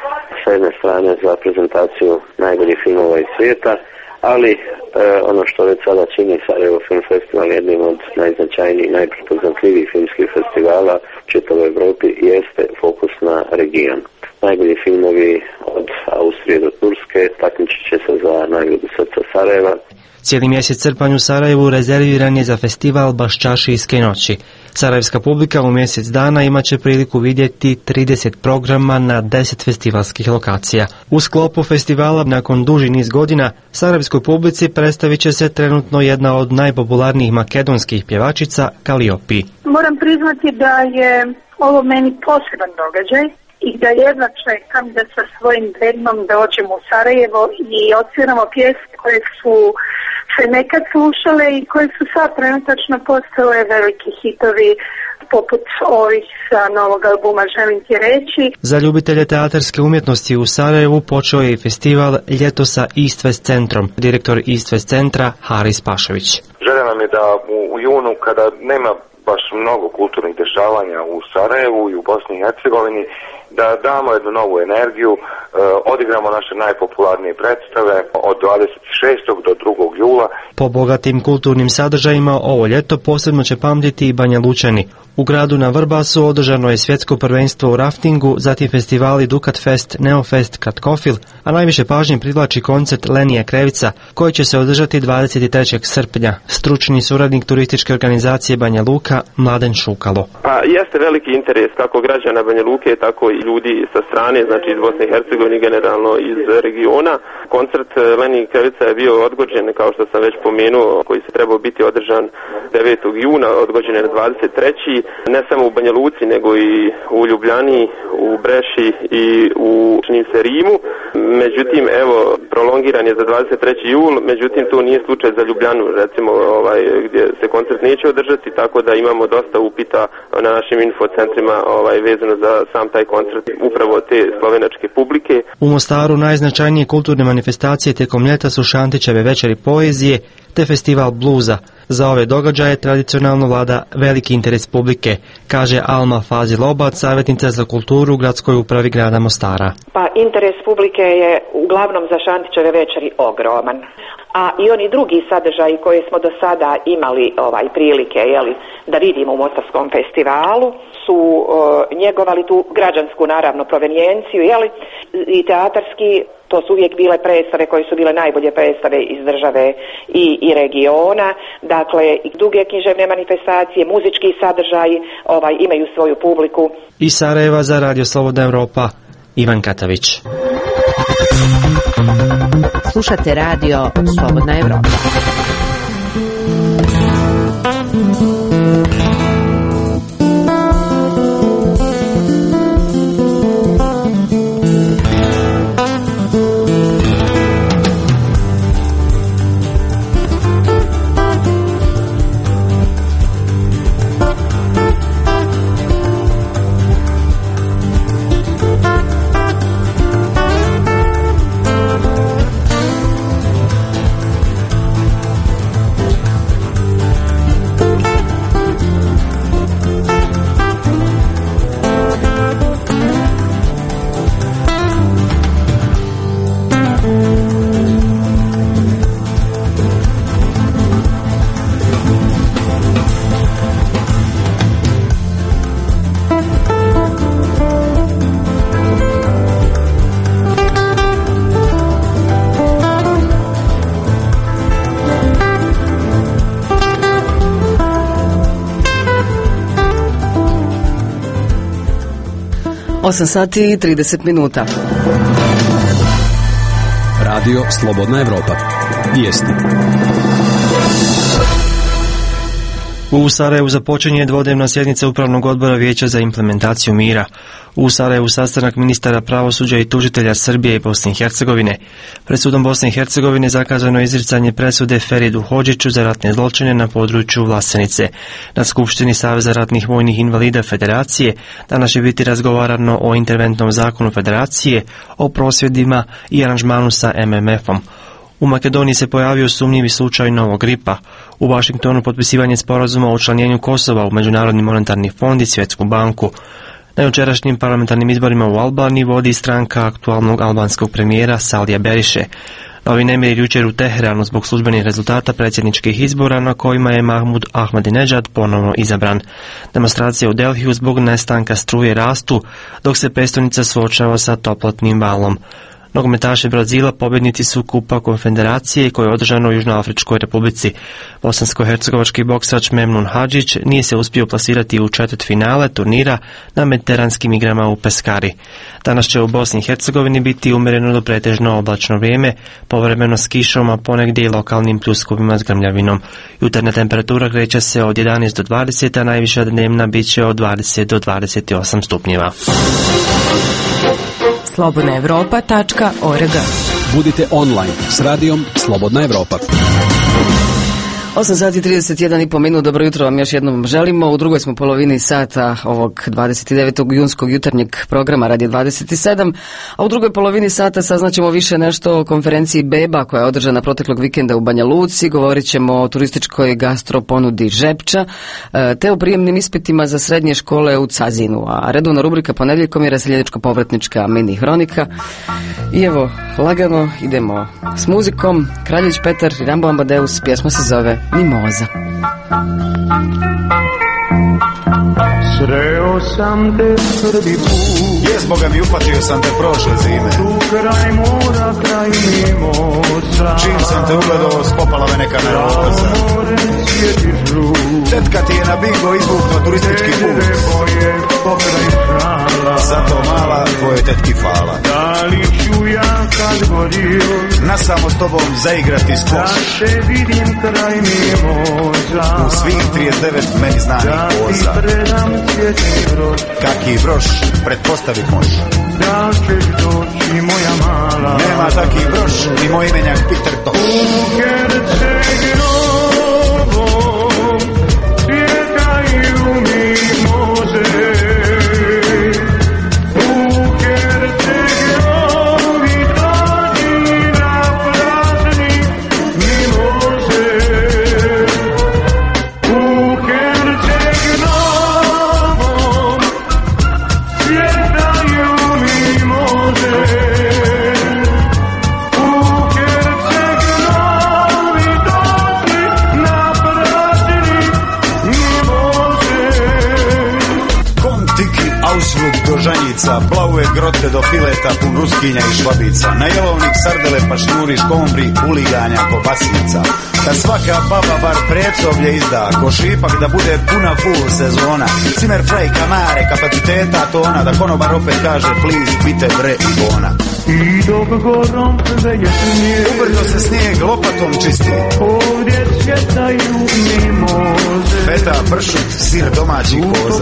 Speaker 4: s jedne strane za prezentaciju najboljih filmova iz svijeta, ali ono što već sada čini Sarajevo Film Festival jednim od najznačajnijih i najprepoznatljivijih filmskih festivala u čitavoj Europi jeste fokus na region. Najbolji filmovi od Austrije do Turske takmičit će se za nagradu Srca Sarajeva.
Speaker 3: Cijeli mjesec srpanj u Sarajevu rezerviran je za festival Baščašijske noći. Sarajevska publika u mjesec dana imat će priliku vidjeti 30 programa na 10 festivalskih lokacija. U sklopu festivala, nakon duži niz godina, sarajevskoj publici predstavit će se trenutno jedna od najpopularnijih makedonskih pjevačica Kaliopi.
Speaker 5: Moram priznati da je ovo meni poseban događaj i da jedva čekam da sa svojim bendom dođemo u Sarajevo i odsviramo pjesme koje su se nekad slušale i koje su sad trenutačno postale veliki hitovi poput ovih sa novog albuma Želim ti reći.
Speaker 3: Za ljubitelje teatarske umjetnosti u Sarajevu počeo je i festival Ljeto sa East West centrom. Direktor East West centra Haris Pašević.
Speaker 23: Želja nam je da u junu, kada nema baš mnogo kulturnih dešavanja u Sarajevu i u Bosni i Hercegovini, da damo jednu novu energiju, odigramo naše najpopularnije predstave od 26. do 2. jula.
Speaker 3: Po bogatim kulturnim sadržajima ovo ljeto posebno će pamtiti i Banja Lučani. U gradu na Vrbasu održano je svjetsko prvenstvo u raftingu, zatim festivali Dukat Fest, Neofest, Kratkofil, a najviše pažnje privlači koncert Lenija Krevica, koji će se održati 23. srpnja. Stručni suradnik turističke organizacije Banja Luka, Mladen Šukalo.
Speaker 24: Pa jeste veliki interes kako građana Banja Luke, tako i ljudi sa strane, znači iz Bosne i Hercegovine, generalno iz regiona. Koncert Lenija Krevica je bio odgođen, kao što sam već pomenuo, koji se trebao biti održan 9. juna, odgođen je na 23. Ne samo u Banja Luci, nego i u Ljubljani, u Breši i u Rimu. Međutim, evo, prolongiran je za 23. jul, međutim, to nije slučaj za Ljubljanu, recimo, gdje se koncert neće održati, tako da imamo dosta upita na našim infocentrima vezano za sam taj koncert, upravo te slovenačke publike.
Speaker 3: U Mostaru najznačajnije kulturne manifestacije tijekom ljeta su Šantićeve večeri poezije te festival bluza. Za ove događaje tradicionalno vlada veliki interes publike, kaže Alma Fazil-Obat, savjetnica za kulturu u gradskoj upravi grada Mostara.
Speaker 25: Pa interes publike je uglavnom za Šantićeve večeri ogroman. A i oni drugi sadržaji koje smo do sada imali prilike da vidimo u Mostarskom festivalu su njegovali tu građansku naravno provenijenciju i teatarski. To su uvijek bile predstave koje su bile najbolje predstave iz države i regiona. Dakle, i duge književne manifestacije, muzički sadržaji imaju svoju publiku.
Speaker 3: Iz Sarajeva za Radio Slobodna Evropa, Ivan Katavić.
Speaker 6: Slušate Radio Slobodna Evropa.
Speaker 1: Osam sati i 30 minuta.
Speaker 2: Radio Slobodna Evropa. Vijesti.
Speaker 3: U Sarajevu započinje dvodnevna sjednica Upravnog odbora Vijeća za implementaciju mira. U Sarajevu sastanak ministara pravosuđa i tužitelja Srbije i Bosne i Hercegovine. Pred sudom Bosne i Hercegovine zakazano je izricanje presude Feridu Hodžiću za ratne zločine na području Vlasenice. Na Skupštini Saveza ratnih vojnih invalida Federacije danas će biti razgovarano o interventnom zakonu Federacije, o prosvjedima i aranžmanu sa MMF-om. U Makedoniji se pojavio sumnjivi slučaj novog gripa. U Vašingtonu potpisivanje sporazuma o učlanjenju Kosova u Međunarodni monetarni fond i Svjetsku banku. Na jučerašnjim parlamentarnim izborima u Albaniji vodi stranka aktualnog albanskog premijera Salija Beriše. Novi nemir jučer u Teheranu zbog službenih rezultata predsjedničkih izbora na kojima je Mahmud Ahmadinejad ponovno izabran. Demonstracije u Delhiju zbog nestanka struje rastu, dok se prestolnica suočava sa toplotnim valom. Nogometaši Brazila pobjednici su Kupa Konfederacije koje je održano u Južnoafričkoj republici. Bosansko-hercegovački boksač Memnun Hadžić nije se uspio plasirati u četvrtfinale turnira na mediteranskim igrama u Peskari. Danas će u Bosni i Hercegovini biti umjereno do pretežno oblačno vrijeme, povremeno s kišom, a ponegdje i lokalnim pljuskovima s grmljavinom. Jutarnja temperatura kreće se od 11 do 20, a najviša dnevna bit će od 20 do 28 stupnjeva.
Speaker 9: slobodnaevropa.org.
Speaker 2: Budite online s radijom Slobodna Evropa.
Speaker 1: 8 sati 31,5 minut, dobro jutro vam još jednom želimo. U drugoj smo polovini sata ovog 29. junskog jutarnjeg programa Radio 27, a u drugoj polovini sata saznaćemo više nešto o konferenciji BEBA koja je održana proteklog vikenda u Banja Luci, govorit ćemo o turističkoj gastroponudi Žepča, te o prijemnim ispitima za srednje škole u Cazinu, a redovna rubrika ponedjeljkom je raseljeničko-povratnička mini hronika. I evo, lagano idemo s muzikom. Kraljević Petar i Rambo Amadeus, pjesma se zove Mimoza.
Speaker 7: Sreo sam te prvi put,
Speaker 8: jes Boga mi, upatio sam te prošle zime.
Speaker 7: Tu kraj mora, kraj mimoza.
Speaker 8: Čim sam te ugledao, spopala me neka nervoza. Tetka ti je na bingo izvukla turistički put. Zato mala, tvoje tetki fala.
Speaker 7: Da li ću ja kad godio
Speaker 8: na samo s tobom zaigrati skvoš?
Speaker 7: Da te vidim kraj mimoza.
Speaker 8: U svih 39 meni znanih poza.
Speaker 7: Da ti predam cvjetni broš.
Speaker 8: Kaki broš, pretpostavit moš.
Speaker 7: Da ćeš doći moja mala.
Speaker 8: Nema taki broš, ni moj imenjak Peter Toš.
Speaker 7: U Herceg Novom cvjetaju mimoze.
Speaker 8: Žanjica, plavuje grote do fileta pun ruskinja i švabica. Na jelovnik sardele pa šnuri škombri, uliganja kobasica. Da svaka baba bar predsoblje izda, ko šipak da bude puna full sezona. Cimer fraj kamare, kapaciteta tona, da konobar opet kaže please, bite bre i bona.
Speaker 7: I dok gorom veje snijeg,
Speaker 8: ubrzo se snijeg lopatom čisti.
Speaker 7: Ovdje cvjetaju mimoze.
Speaker 8: Feta, pršut, sir domaćih koza.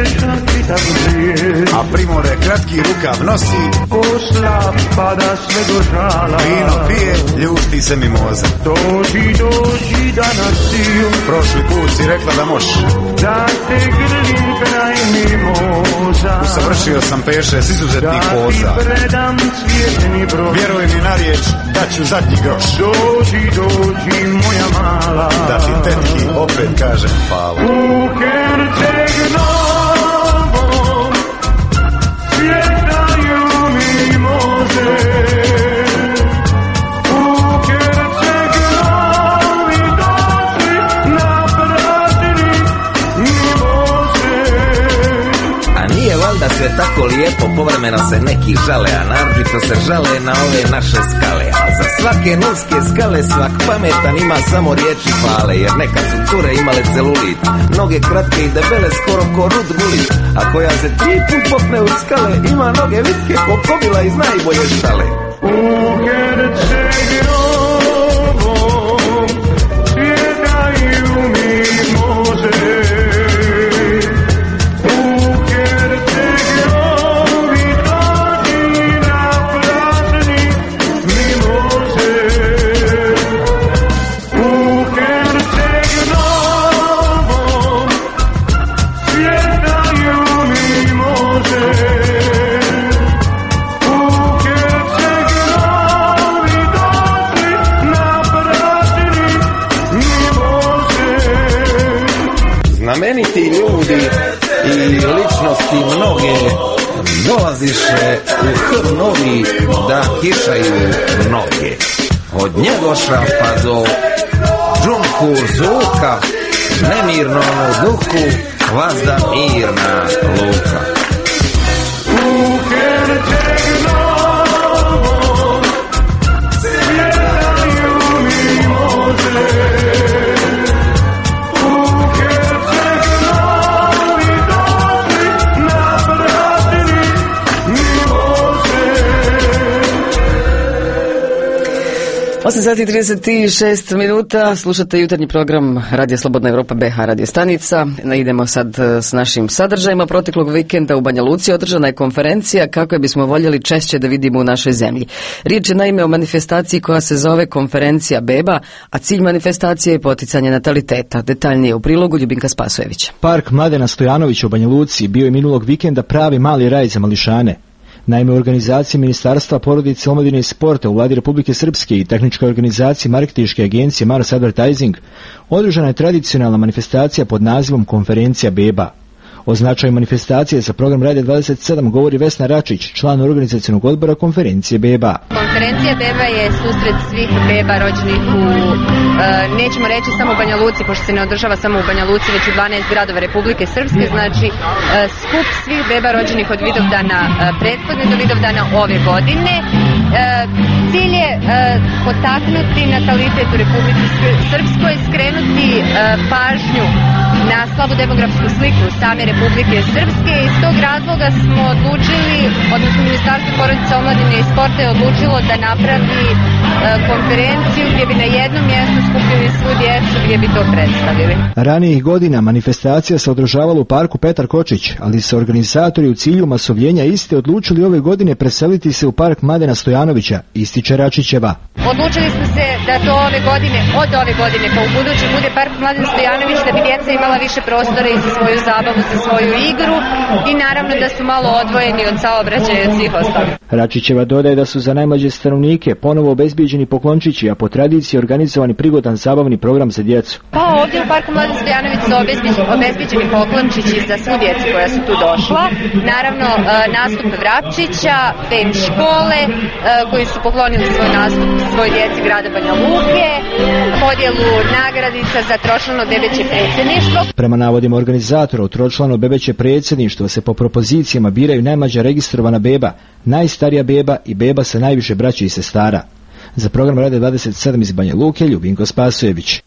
Speaker 8: A primore kratki rukav nosi.
Speaker 7: Posla pada sve do žala.
Speaker 8: Vino pije, ljušti se mimoza.
Speaker 7: Dođi danas siju.
Speaker 8: Prošli put si rekla da moš.
Speaker 7: Da te grlim kraj mimoza.
Speaker 8: Usavršio sam peše s izuzetnih poza.
Speaker 7: Da ti predam cvjetni broš.
Speaker 8: Vjeruj mi na riječ, da ću zadnji groš.
Speaker 7: Dođi moja mala.
Speaker 8: Da ti tetki opet kažem hvala.
Speaker 7: U Herceg Novom cvjetaju mimoze.
Speaker 10: Da sve tako lijepo, povremeno se neki žale, a naročito se žale na ove naše skale. A za svake nulske skale svak pametan ima samo riječi hvale, jer nekad su cure imale celulit, noge kratke i debele skoro ko rud gulit, a koja se 3 put popne u skale ima noge vitke ko kobila iz najbolje štale.
Speaker 7: U Herceg Novom cvjetaju mimoze.
Speaker 10: noge dolaziše u H novi da kišaju noge. Od Njegoša pa do Džunku Zuka, nemirnom duhu vazda mirna luka.
Speaker 1: Osam sati i 36 minuta, slušate jutarnji program Radija Slobodna Evropa BH radio stanica. Idemo sad s našim sadržajima. Proteklog vikenda u Banja Luci održana je konferencija kako je bismo voljeli češće da vidimo u našoj zemlji. Riječ je naime o manifestaciji koja se zove Konferencija beba, a cilj manifestacije je poticanje nataliteta. Detaljnije u prilogu Ljubinka Spasojevića.
Speaker 11: Park Mladena Stojanovića u Banja Luci bio je minulog vikenda pravi mali raj za mališane. Naime, u organizaciji Ministarstva porodice, omladine i sporta u vladi Republike Srpske i tehničkoj organizaciji marketinške agencije Mars Advertising održana je tradicionalna manifestacija pod nazivom Konferencija beba. O značaju manifestacije za program Radija 27 govori Vesna Račić, član organizacionog odbora Konferencije beba.
Speaker 12: Konferencija beba je susret svih beba rođenih u, nećemo reći samo u Banja Luci, pošto se ne održava samo u Banja Luci, već u 12 gradova Republike Srpske, znači skup svih beba rođenih od Vidovdana prethodne do Vidovdana ove godine. Cilj je potaknuti natalitet u Republike Srpskoj, skrenuti pažnju na slabu demografsku sliku same Republike Srpske. Iz tog razloga smo odlučili, odnosno Ministarstvo porodice, omladine i sporta je odlučilo da napravi konferenciju gdje bi na jednom mjestu skupili svu djecu gdje bi to predstavili.
Speaker 11: Ranijih godina manifestacija se održavala u parku Petar Kočić, ali su organizatori u cilju masovljenja iste odlučili ove godine preseliti se u park Mladena Stojanovića, ističe Račićeva.
Speaker 12: Odlučili smo se da to od ove godine pa u budući bude park Mladen Stojanović, da bi djeca imala više prostora i za svoju zabavu, za svoju igru i naravno da su malo odvojeni od saobraćaja i svih ostalih.
Speaker 11: Račićeva dodaje da su za najmlađe stanovnike ponovo obezbijeđeni poklončići, a po tradiciji organizovani prigodan zabavni program za djecu.
Speaker 12: Pa ovdje u parku Mladen Stojanović su obezbijeđeni poklončići za svu djecu koja su tu došla. Naravno nastup Vrapčića, bend škole koji su poklonili svoj nastup svoj djeci grada Banja Luke, podjelu nagradica za tročlano bebeće predsjedništvo.
Speaker 11: Prema navodima organizatora, u tročlano bebeće predsjedništvo se po propozicijama biraju najmlađa registrovana beba, najstarija beba i beba sa najviše braće i sestara. Za program Rade 27 iz Banja Luke, Ljubinko Spasojević.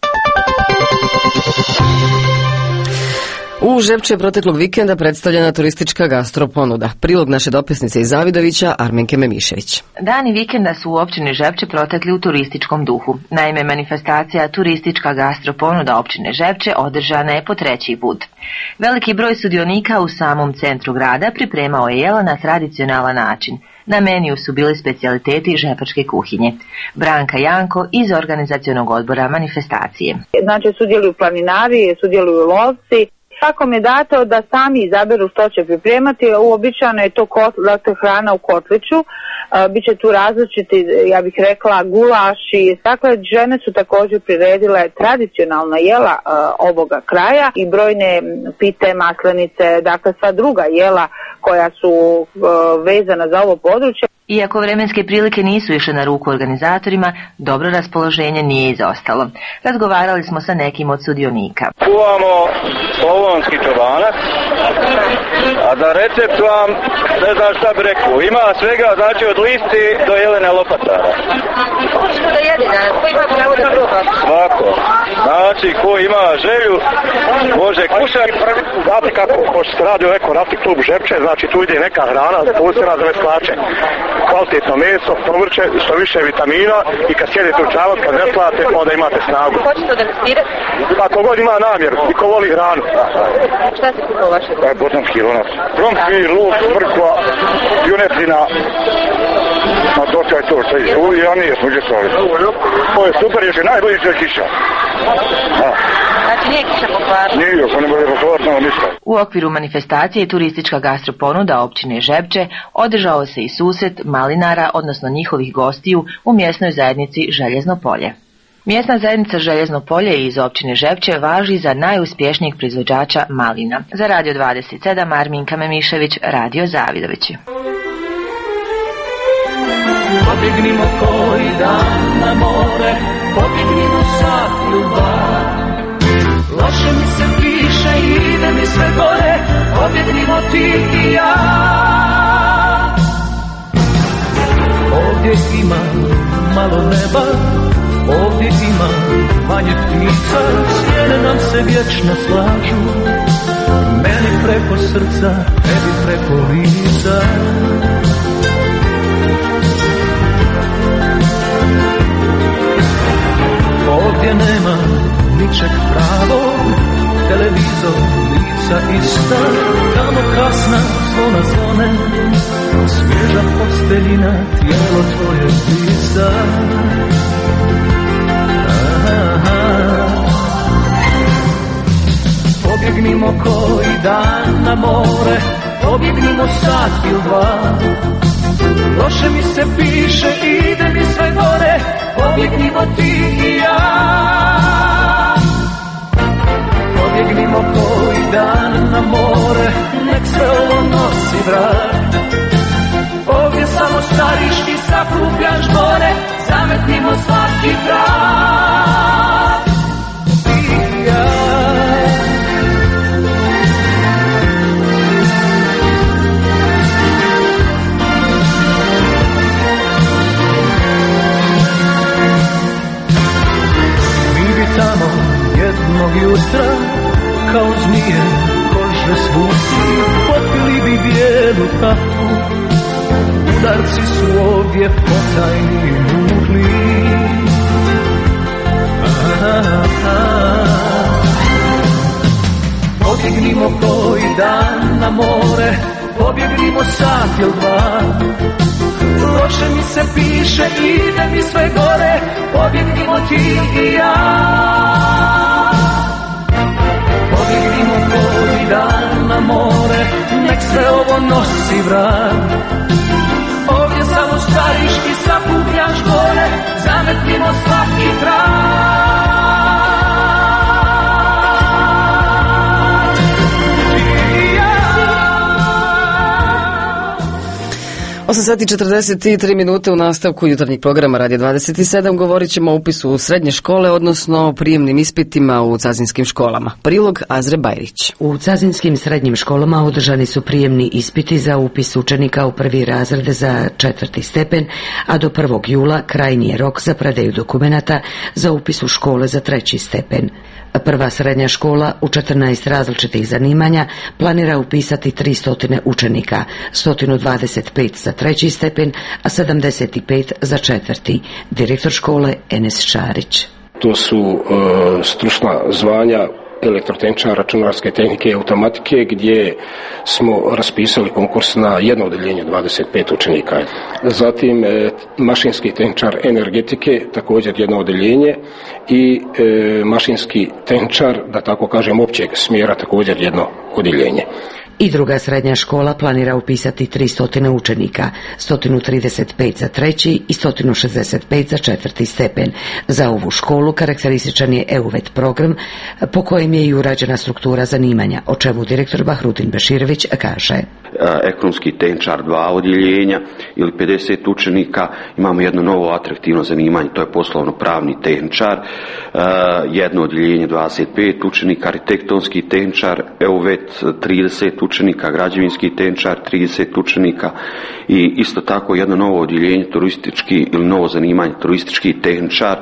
Speaker 1: U Žepče proteklog vikenda predstavljena turistička gastroponuda. Prilog naše dopisnice iz Zavidovića, Armenke Memišević.
Speaker 13: Dani vikenda su u općini Žepče protekli u turističkom duhu. Naime, manifestacija turistička gastroponuda općine Žepče održana je po treći put. Veliki broj sudionika u samom centru grada pripremao je jela na tradicionalan način. Na meniju su bili specijaliteti žepačke kuhinje. Branka Janko iz organizacionog odbora manifestacije.
Speaker 14: Znači sudjeluju planinari, sudjeluju lovci. Svakom je dato da sami izaberu što će pripremati, uobičajeno je to hrana u kotliću, bit će tu različiti, ja bih rekla, gulaši, dakle žene su također priredile tradicionalna jela ovoga kraja i brojne pite, maslenice, dakle sva druga jela koja su vezana za ovo područje.
Speaker 13: Iako vremenske prilike nisu išle na ruku organizatorima, dobro raspoloženje nije izostalo. Razgovarali smo sa nekim od sudionika.
Speaker 15: Kuvamo slavonski čobanak, a da recept vam ne znam šta bi rekao. Ima svega, znači od listi do jelene lopatara.
Speaker 12: Možemo da jedina, ko ima pravo da proba?
Speaker 15: Svako. Znači, ko ima želju, može kušati.
Speaker 26: Znate kako, pošto se radi o Eko Rafting klub Žepče, znači tu ide neka hrana posebna za veslače. Kvalitetno meso, povrće, što više vitamina i kad sjedete u čavac, kad veslate, onda imate snagu.
Speaker 12: Hoćete da vestirate?
Speaker 26: Pa kogod ima namjeru i ko voli hranu.
Speaker 12: Šta se kupa vaše?
Speaker 26: Bosanski lonac. Krompir, luk, mrkva, junetina. A dosta je to što je. Ja nije smo učestvovali. Ovo je super, još je najbolji što je kiša.
Speaker 12: Znači nije kiša pokvarna?
Speaker 26: Nije, ako ne bude pokvarna, ništa.
Speaker 13: U okviru manifestacije turistička gastroponuda općine Žepče održao se i susret malinara, odnosno njihovih gostiju u mjesnoj zajednici Željezno polje. Mjesna zajednica Željezno polje iz općine Žepče važi za najuspješnijeg proizvođača malina. Za Radio 27 Arminka Memišević, Radio Zavidovići.
Speaker 7: Pobjegnimo koji dan na more, pobjegnimo sat ljubav. Loše mi se piše i ide mi sve gore, pobjegnimo ti i ja. Ovdje ima malo neba, ovdje ima manje ptica, stijene nam se vječno slažu, meni preko srca, tebi preko lica. Ovdje nema ničeg pravog, televizor, lica ista, tamo kasna zvona zvone, svježa posteljina, tijelo tvoje pisa. Pobjegnimo koji dan na more, pobjegnimo sat ili dva. Loše mi se piše, ide mi sve gore, pobjegnimo ti i ja. Pobjegnimo koji dan na more, nek sve ovo nosi vrat. Ovdje samo stariš i sakupljaš gore, zametnimo svaki grad. Ti i ja. Tamo jednog jutra kao zmije kožne svuci, popili bi bijelu kafu, udarci su ovdje potajni i mutli. Pobjegnimo koji dan na more, pobjegnimo sat ili dva. Loše mi se piše, ide mi sve gore, pobjegnimo ti i ja. Pobjegnimo koji dan na more, nek sve ovo nosi vrat. Ovdje samo stariš i sakupljaš gore, zametnimo svaki grad.
Speaker 1: 8 sati 43 minute u nastavku jutarnjeg programa Radio 27 govorit ćemo o upisu u srednje škole, odnosno o prijemnim ispitima u cazinskim školama. Prilog Azre Bajrić.
Speaker 17: U cazinskim srednjim školama održani su prijemni ispiti za upis učenika u prvi razred za 4. stepen, a do 1. jula krajnji je rok za predaju dokumenata za upis u škole za 3. stepen. Prva srednja škola u 14 različitih zanimanja planira upisati 300 učenika, 125 za 3. stepen, a 75 za 4. Direktor škole Enes Šarić.
Speaker 18: To su stručna zvanja elektrotehničara, računarske tehnike i automatike, gdje smo raspisali konkurs na jedno odeljenje 25 učenika. Zatim mašinski tehničar energetike, također jedno odeljenje, i mašinski tehničar, da tako kažem, općeg smjera, također jedno odeljenje.
Speaker 17: I druga srednja škola planira upisati 300 učenika, 135 za 3. i 165 za 4. stepen. Za ovu školu karakterističan je EUVET program, po kojem je i urađena struktura zanimanja, o čemu direktor Bahrutin Beširović kaže.
Speaker 19: Ekonomski tehničar 2 odjeljenja ili 50 učenika, imamo jedno novo atraktivno zanimanje, to je poslovno-pravni tehničar, jedno odjeljenje 25 učenika, arhitektonski tehničar, EUVET 30 učenika, građevinski tehničar 30 učenika i isto tako jedno novo odjeljenje turistički ili novo zanimanje turistički tehničar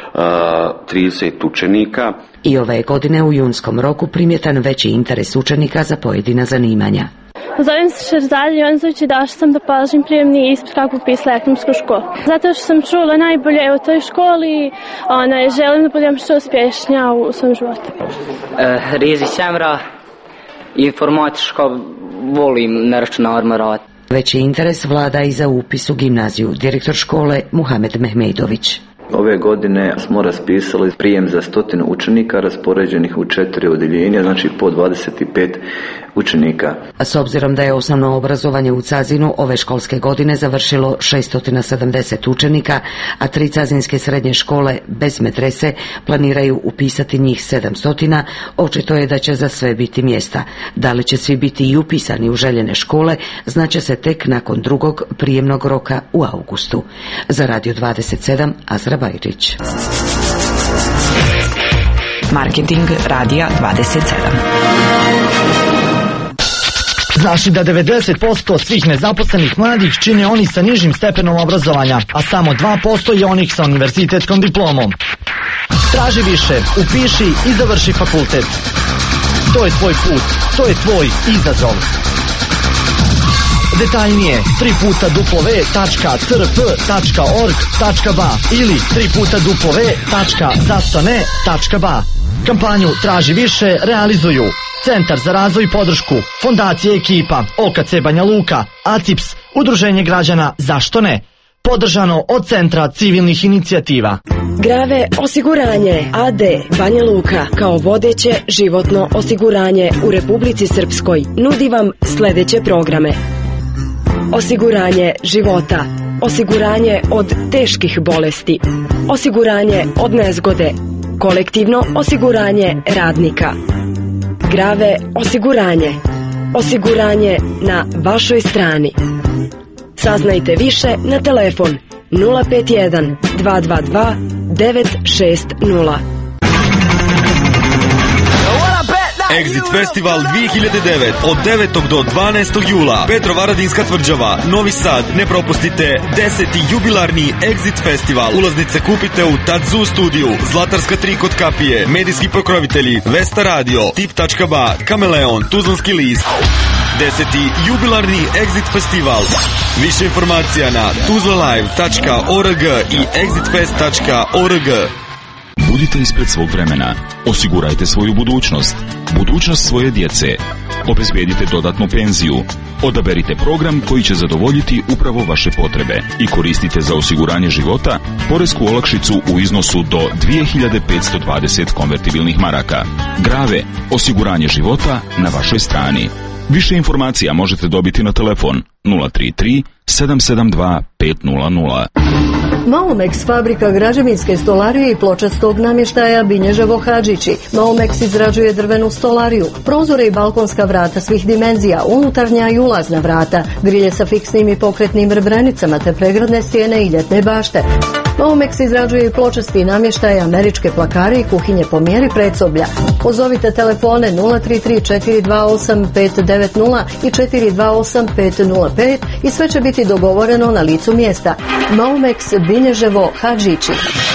Speaker 19: 30 učenika.
Speaker 17: I ove godine u junskom roku primjetan veći interes učenika za pojedina zanimanja.
Speaker 20: Zovem se Šerzad Jonzović i došla sam da položim prijemni ispit kako upisala ekonomsku školu. Zato što sam čula najbolje u toj školi i želim da budem što uspješnija u svom životu.
Speaker 21: Rizi Semra, informatička, volim na računarima raditi.
Speaker 17: Veći interes vlada i za upis u gimnaziju, direktor škole Muhamed Mehmedović.
Speaker 4: Ove godine smo raspisali prijem za 100 učenika raspoređenih u 4 odjeljenja, znači po 25 učenika.
Speaker 17: S obzirom da je osnovno obrazovanje u Cazinu ove školske godine završilo 670 učenika, a 3 cazinske srednje škole bez medrese planiraju upisati njih 700, očito je da će za sve biti mjesta. Da li će svi biti i upisani u željene škole, znaće se tek nakon drugog prijemnog roka u augustu. Za Radio 27, Azra Bajrić.
Speaker 9: Marketing Radija 27.
Speaker 5: Znaš li da 90% svih nezaposlenih mladih čine oni sa nižim stepenom obrazovanja, a samo 2% je onih sa univerzitetskom diplomom? Traži više, upiši i završi fakultet. To je tvoj put, to je tvoj izazov. Detaljnije www.crp.org.ba ili www.zastone.ba. Kampanju Traži više realizuju Centar za razvoj i podršku, Fondacija Ekipa, OKC Banja Luka, ACIPS, Udruženje građana Zašto ne? Podržano od Centra civilnih inicijativa.
Speaker 16: Grave osiguranje AD Banja Luka kao vodeće životno osiguranje u Republici Srpskoj nudi vam sljedeće programe: osiguranje života, osiguranje od teških bolesti, osiguranje od nezgode, kolektivno osiguranje radnika. Grave osiguranje, osiguranje na vašoj strani. Saznajte više na telefon 051 222 960.
Speaker 22: Exit Festival 2009 od 9. do 12. jula. Petrovaradinska tvrđava, Novi Sad. Ne propustite 10. jubilarni Exit Festival. Ulaznice kupite u Tadzu studiju, Zlatarska 3 kod kapije, medijski pokrovitelji Vesta Radio, Tip.ba, Kameleon, Tuzlanski list. 10. jubilarni Exit Festival. Više informacija na tuzlalive.org i exitfest.org.
Speaker 23: Budite ispred svog vremena. Osigurajte svoju budućnost. Budućnost svoje djece. Obezbedite dodatnu penziju. Odaberite program koji će zadovoljiti upravo vaše potrebe i koristite za osiguranje života poresku olakšicu u iznosu do 2520 konvertibilnih maraka. Grave, osiguranje života na vašoj strani. Više informacija možete dobiti na telefon 033 772 500.
Speaker 24: Maumex, fabrika građevinske stolarije i pločastog namještaja Binježevo Hadžići. Maumex izrađuje drvenu stolariju, prozore i balkonska vrata svih dimenzija, unutarnja i ulazna vrata, grilje sa fiksnim i pokretnim rebrenicama te pregradne stijene i ljetne bašte. Maumex izrađuje i pločasti namještaj, američke plakare i kuhinje po mjeri predsoblja. Pozovite telefone 033 428 590 i 428 505 i sve će biti dogovoreno na licu mjesta. Maumex, Binježevo Hadžići.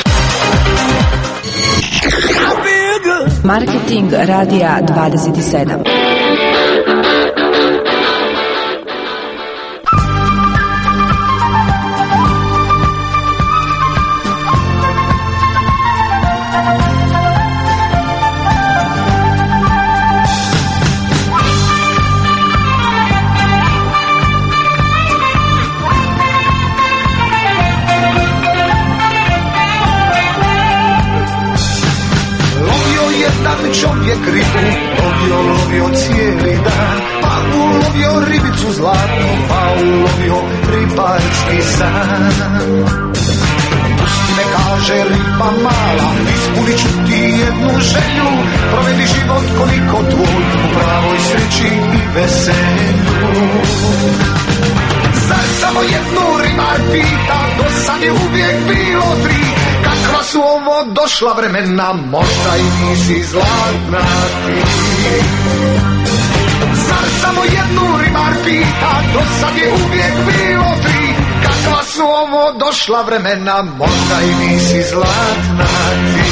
Speaker 9: Marketing Radija 27.
Speaker 27: Čovjek ribu lovio cijeli dan, pa ulovio ribicu zlatnu, pa ulovio ribarski san. Pusti me, kaže riba mala, ispunit ću ti jednu želju, provedi život koliko tvoj u pravoj sreći i veselju. Zar samo jednu ribar pita, do sad je uvijek bilo tri, kakva su ovo došla vremena, možda i nisi zlatna ti. Zar samo jednu ribar pita, do sad je uvijek bilo tri, kakva su ovo došla vremena, možda i nisi zlatna ti.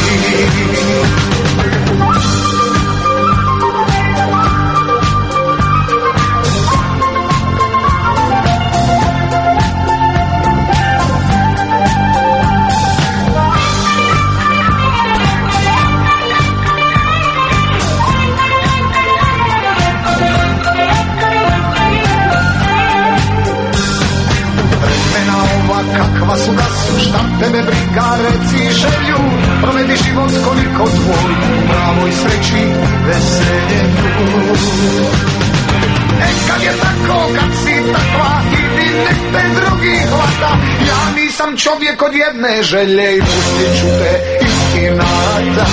Speaker 27: Kakva su da su, šta tebe briga, čovjeka, reci želju, provedi život koliko tvoj, u pravoj sreći, veselju. Kad je tako, kad si takva, idi nek te drugi hvata. Ja nisam čovjek od jedne želje i pustit ću te istinata.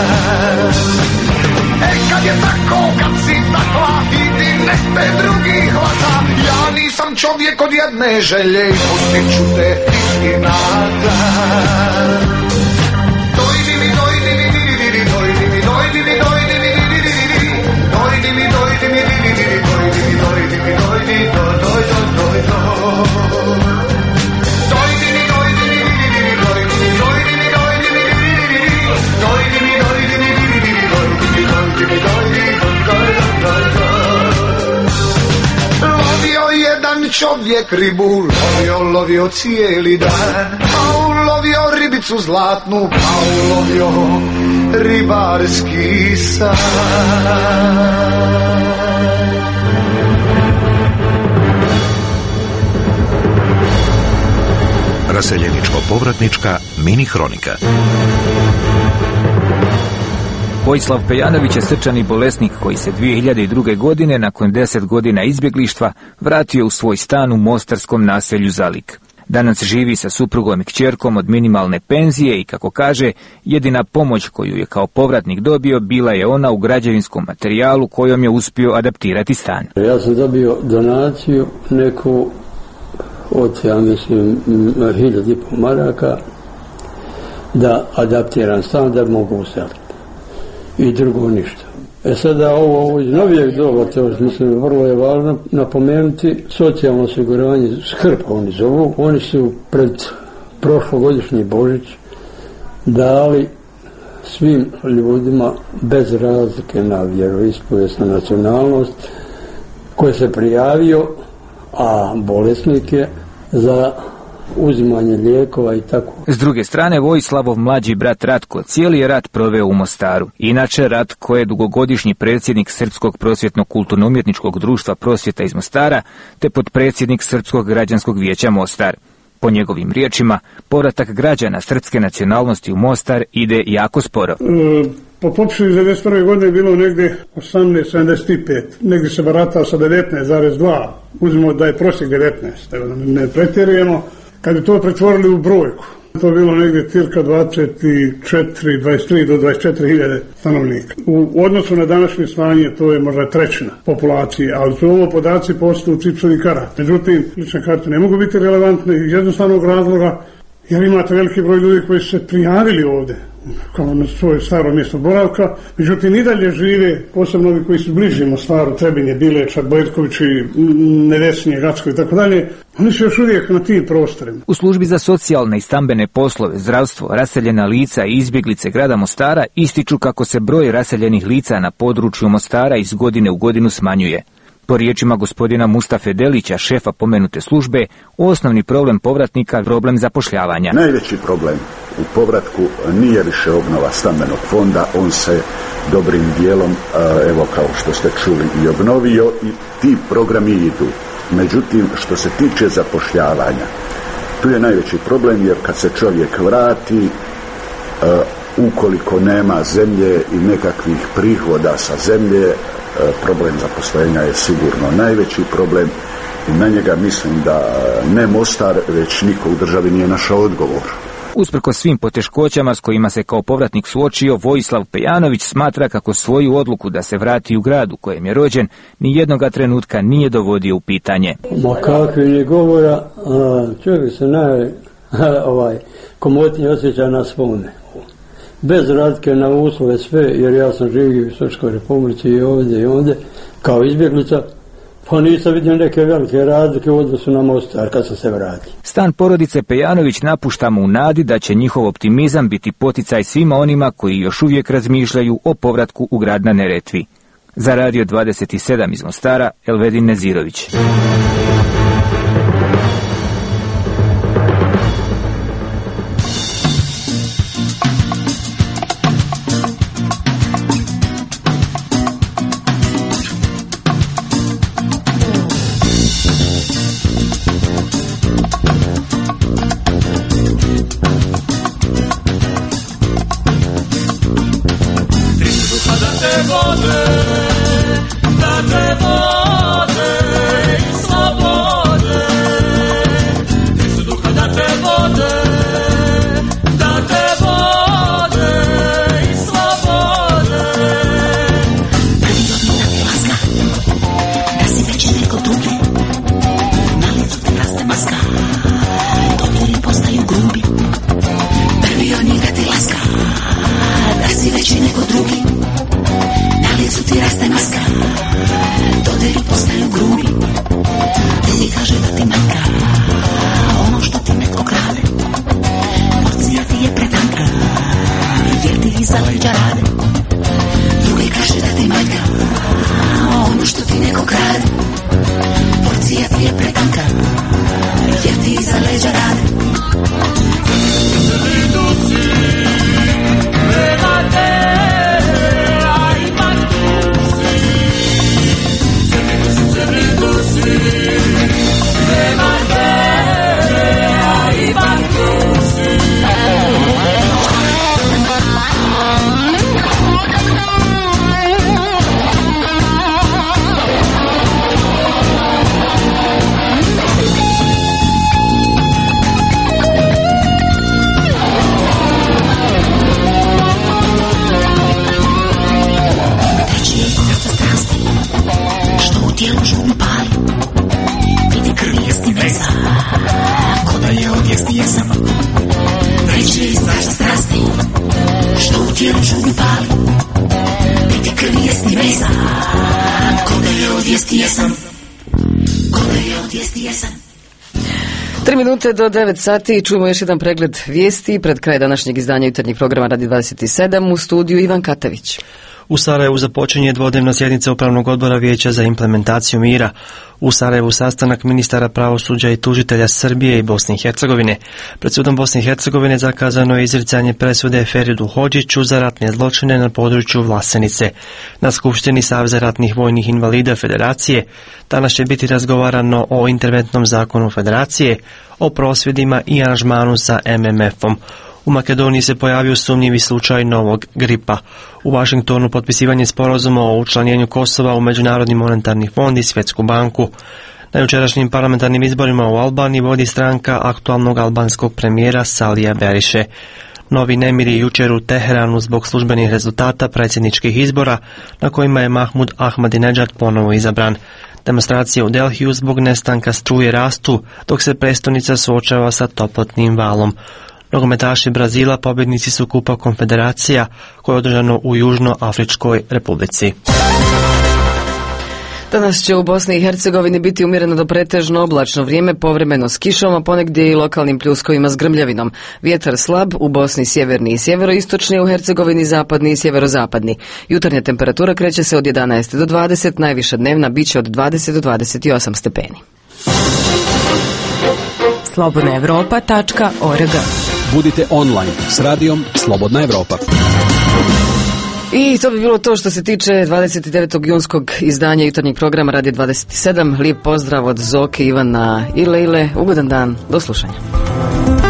Speaker 27: Kad je tako, kad si takva, idi nek te drugi hvata. Ja nisam čovjek od jedne želje i pustit ću te istinata. Dojdi mi, dojdi mi, dojdi mi, dojdi mi, dojdi mi, dojdi mi, dojdi mi, dojdi mi, lovio jedan čovjek ribu, lovio cijeli dan, a ulovio ribicu zlatnu, a ulovio ribarski san.
Speaker 2: Raseljeničko-povratnička mini hronika.
Speaker 3: Vojislav Pejanović je srčani bolesnik koji se 2002. godine, nakon 10 godina izbjeglištva, vratio u svoj stan u mostarskom naselju Zalik. Danas živi sa suprugom i kćerkom od minimalne penzije i, kako kaže, jedina pomoć koju je kao povratnik dobio bila je ona u građevinskom materijalu kojom je uspio adaptirati stan.
Speaker 6: Ja sam dobio donaciju neku od, ja mislim, 1.500 maraka da adaptiram stan da mogu useliti. I drugo ništa. Sada ovo iz novijeg doba, to mislim, vrlo je važno napomenuti, socijalno osiguranje, skrb oni zovu, oni su pred prošlogodišnji Božić dali svim ljudima bez razlike na vjeroispovijest, na nacionalnost, koje se prijavio, a bolesnike za uzimanje lijekova i tako.
Speaker 3: S druge strane, Vojislavov mlađi brat Ratko cijeli je rat proveo u Mostaru. Inače, Ratko je dugogodišnji predsjednik Srpskog prosvjetno-kulturno-umjetničkog društva Prosvjeta iz Mostara, te potpredsjednik Srpskog građanskog vijeća Mostar. Po njegovim riječima, povratak građana srpske nacionalnosti u Mostar ide jako sporo.
Speaker 8: Po popisu iz 1991. godine je bilo negdje 18,75, negdje se baratao sa 19,2, uzmemo da je prosjek 19, evo ne pretjerujemo. Kad je to pretvorili u brojku, to je bilo negdje cirka 23 do 24 hiljade stanovnika. U odnosu na današnje stanje to je možda trećina populacije, ali su ovo podaci postoje u čipsovih karata. Međutim, lične karte ne mogu biti relevantne iz jednostavnog razloga, jer imate veliki broj ljudi koji su se prijavili ovdje kao na svoje staro mjesto boravka, međutim i dalje žive, posebno ovi koji su bliži Mostaru, Trebinje, Bileč, Bojtkovići, Nevesinje, Gacko i tako dalje, oni su još uvijek na tim prostorima.
Speaker 3: U službi za socijalne i stambene poslove, zdravstvo, raseljena lica i izbjeglice grada Mostara ističu kako se broj raseljenih lica na području Mostara iz godine u godinu smanjuje. Po riječima gospodina Mustafe Delića, šefa pomenute službe, osnovni problem povratnika je problem zapošljavanja.
Speaker 10: Najveći problem u povratku nije više obnova stambenog fonda, on se dobrim dijelom, evo kao što ste čuli, i obnovio i ti programi idu. Međutim, što se tiče zapošljavanja, tu je najveći problem, jer kad se čovjek vrati, ukoliko nema zemlje i nekakvih prihoda sa zemlje, problem zaposlenja je sigurno najveći problem i na njega mislim da ne Mostar, već niko u državi nije našao odgovor.
Speaker 3: Usprkos svim poteškoćama s kojima se kao povratnik suočio, Vojislav Pejanović smatra kako svoju odluku da se vrati u grad u kojem je rođen ni jednoga trenutka nije dovodio u pitanje.
Speaker 6: Ma kakvi ni govora, čovjek se komotnije osjeća na svome. Bez razlike na uslove sve, jer ja sam živio u Srpskoj Republici i ovdje, kao izbjeglica, pa nisam vidio neke velike razlike u odnosu na Mostar kad sam se vratio.
Speaker 3: Stan porodice Pejanović napuštamo u nadi da će njihov optimizam biti poticaj svima onima koji još uvijek razmišljaju o povratku u grad na Neretvi. Za Radio 27 iz Mostara, Elvedin Nezirović.
Speaker 7: ti je pretanka, jer ti za leđa rade. Tijelo žurno pali, vidi krvi jesni veza, ko da je od jesni jesam. Već je istražna strasti, što u tijelu žurno pali, vidi krvi jesni veza, ko da je od jesni jesam, ko da je od jesni jesam.
Speaker 1: 3 minute do 9 sati čujemo još jedan pregled vijesti pred kraj današnjeg izdanja jutarnjeg programa Radio 27 u studiju Ivan Katavić.
Speaker 11: U Sarajevu započinje dvodnevna sjednica Upravnog odbora Vijeća za implementaciju mira. U Sarajevu sastanak ministara pravosuđa i tužitelja Srbije i Bosne i Hercegovine. Pred sudom Bosne i Hercegovine zakazano je izricanje presude Feridu Hodžiću za ratne zločine na području Vlasenice. Na Skupštini Saveza ratnih vojnih invalida Federacije danas će biti razgovarano o interventnom zakonu Federacije, o prosvjedima i aranžmanu sa MMF-om. U Makedoniji se pojavio sumnjivi slučaj novog gripa. U Vašingtonu potpisivanje sporazuma o učlanjenju Kosova u Međunarodni monetarni fond i Svjetsku banku. Na jučerašnjim parlamentarnim izborima u Albaniji vodi stranka aktualnog albanskog premijera Salija Beriše. Novi nemiri jučer u Teheranu zbog službenih rezultata predsjedničkih izbora na kojima je Mahmud Ahmadinejad ponovo izabran. Demonstracije u Delhiju zbog nestanka struje rastu dok se prestolnica suočava sa toplotnim valom. Nogometaši Brazila pobjednici su Kupa Konfederacija koje je održano u Južnoafričkoj Republici.
Speaker 1: Danas će u Bosni i Hercegovini biti umjereno do pretežno oblačno vrijeme, povremeno s kišom, a ponegdje i lokalnim pljuskovima s grmljavinom. Vjetar slab, u Bosni sjeverni i sjeveroistočni, u Hercegovini zapadni i sjeverozapadni. Jutarnja temperatura kreće se od 11 do 20, najviša dnevna biće od 20 do 28 stepeni.
Speaker 9: slobodnaevropa.org.
Speaker 12: Budite online s radijom Slobodna Evropa.
Speaker 1: I to bi bilo to što se tiče 29. junskog izdanja jutarnjeg programa Radio 27. Lijep pozdrav od Zoke, Ivana i Lejle. Ugodan dan, do slušanja.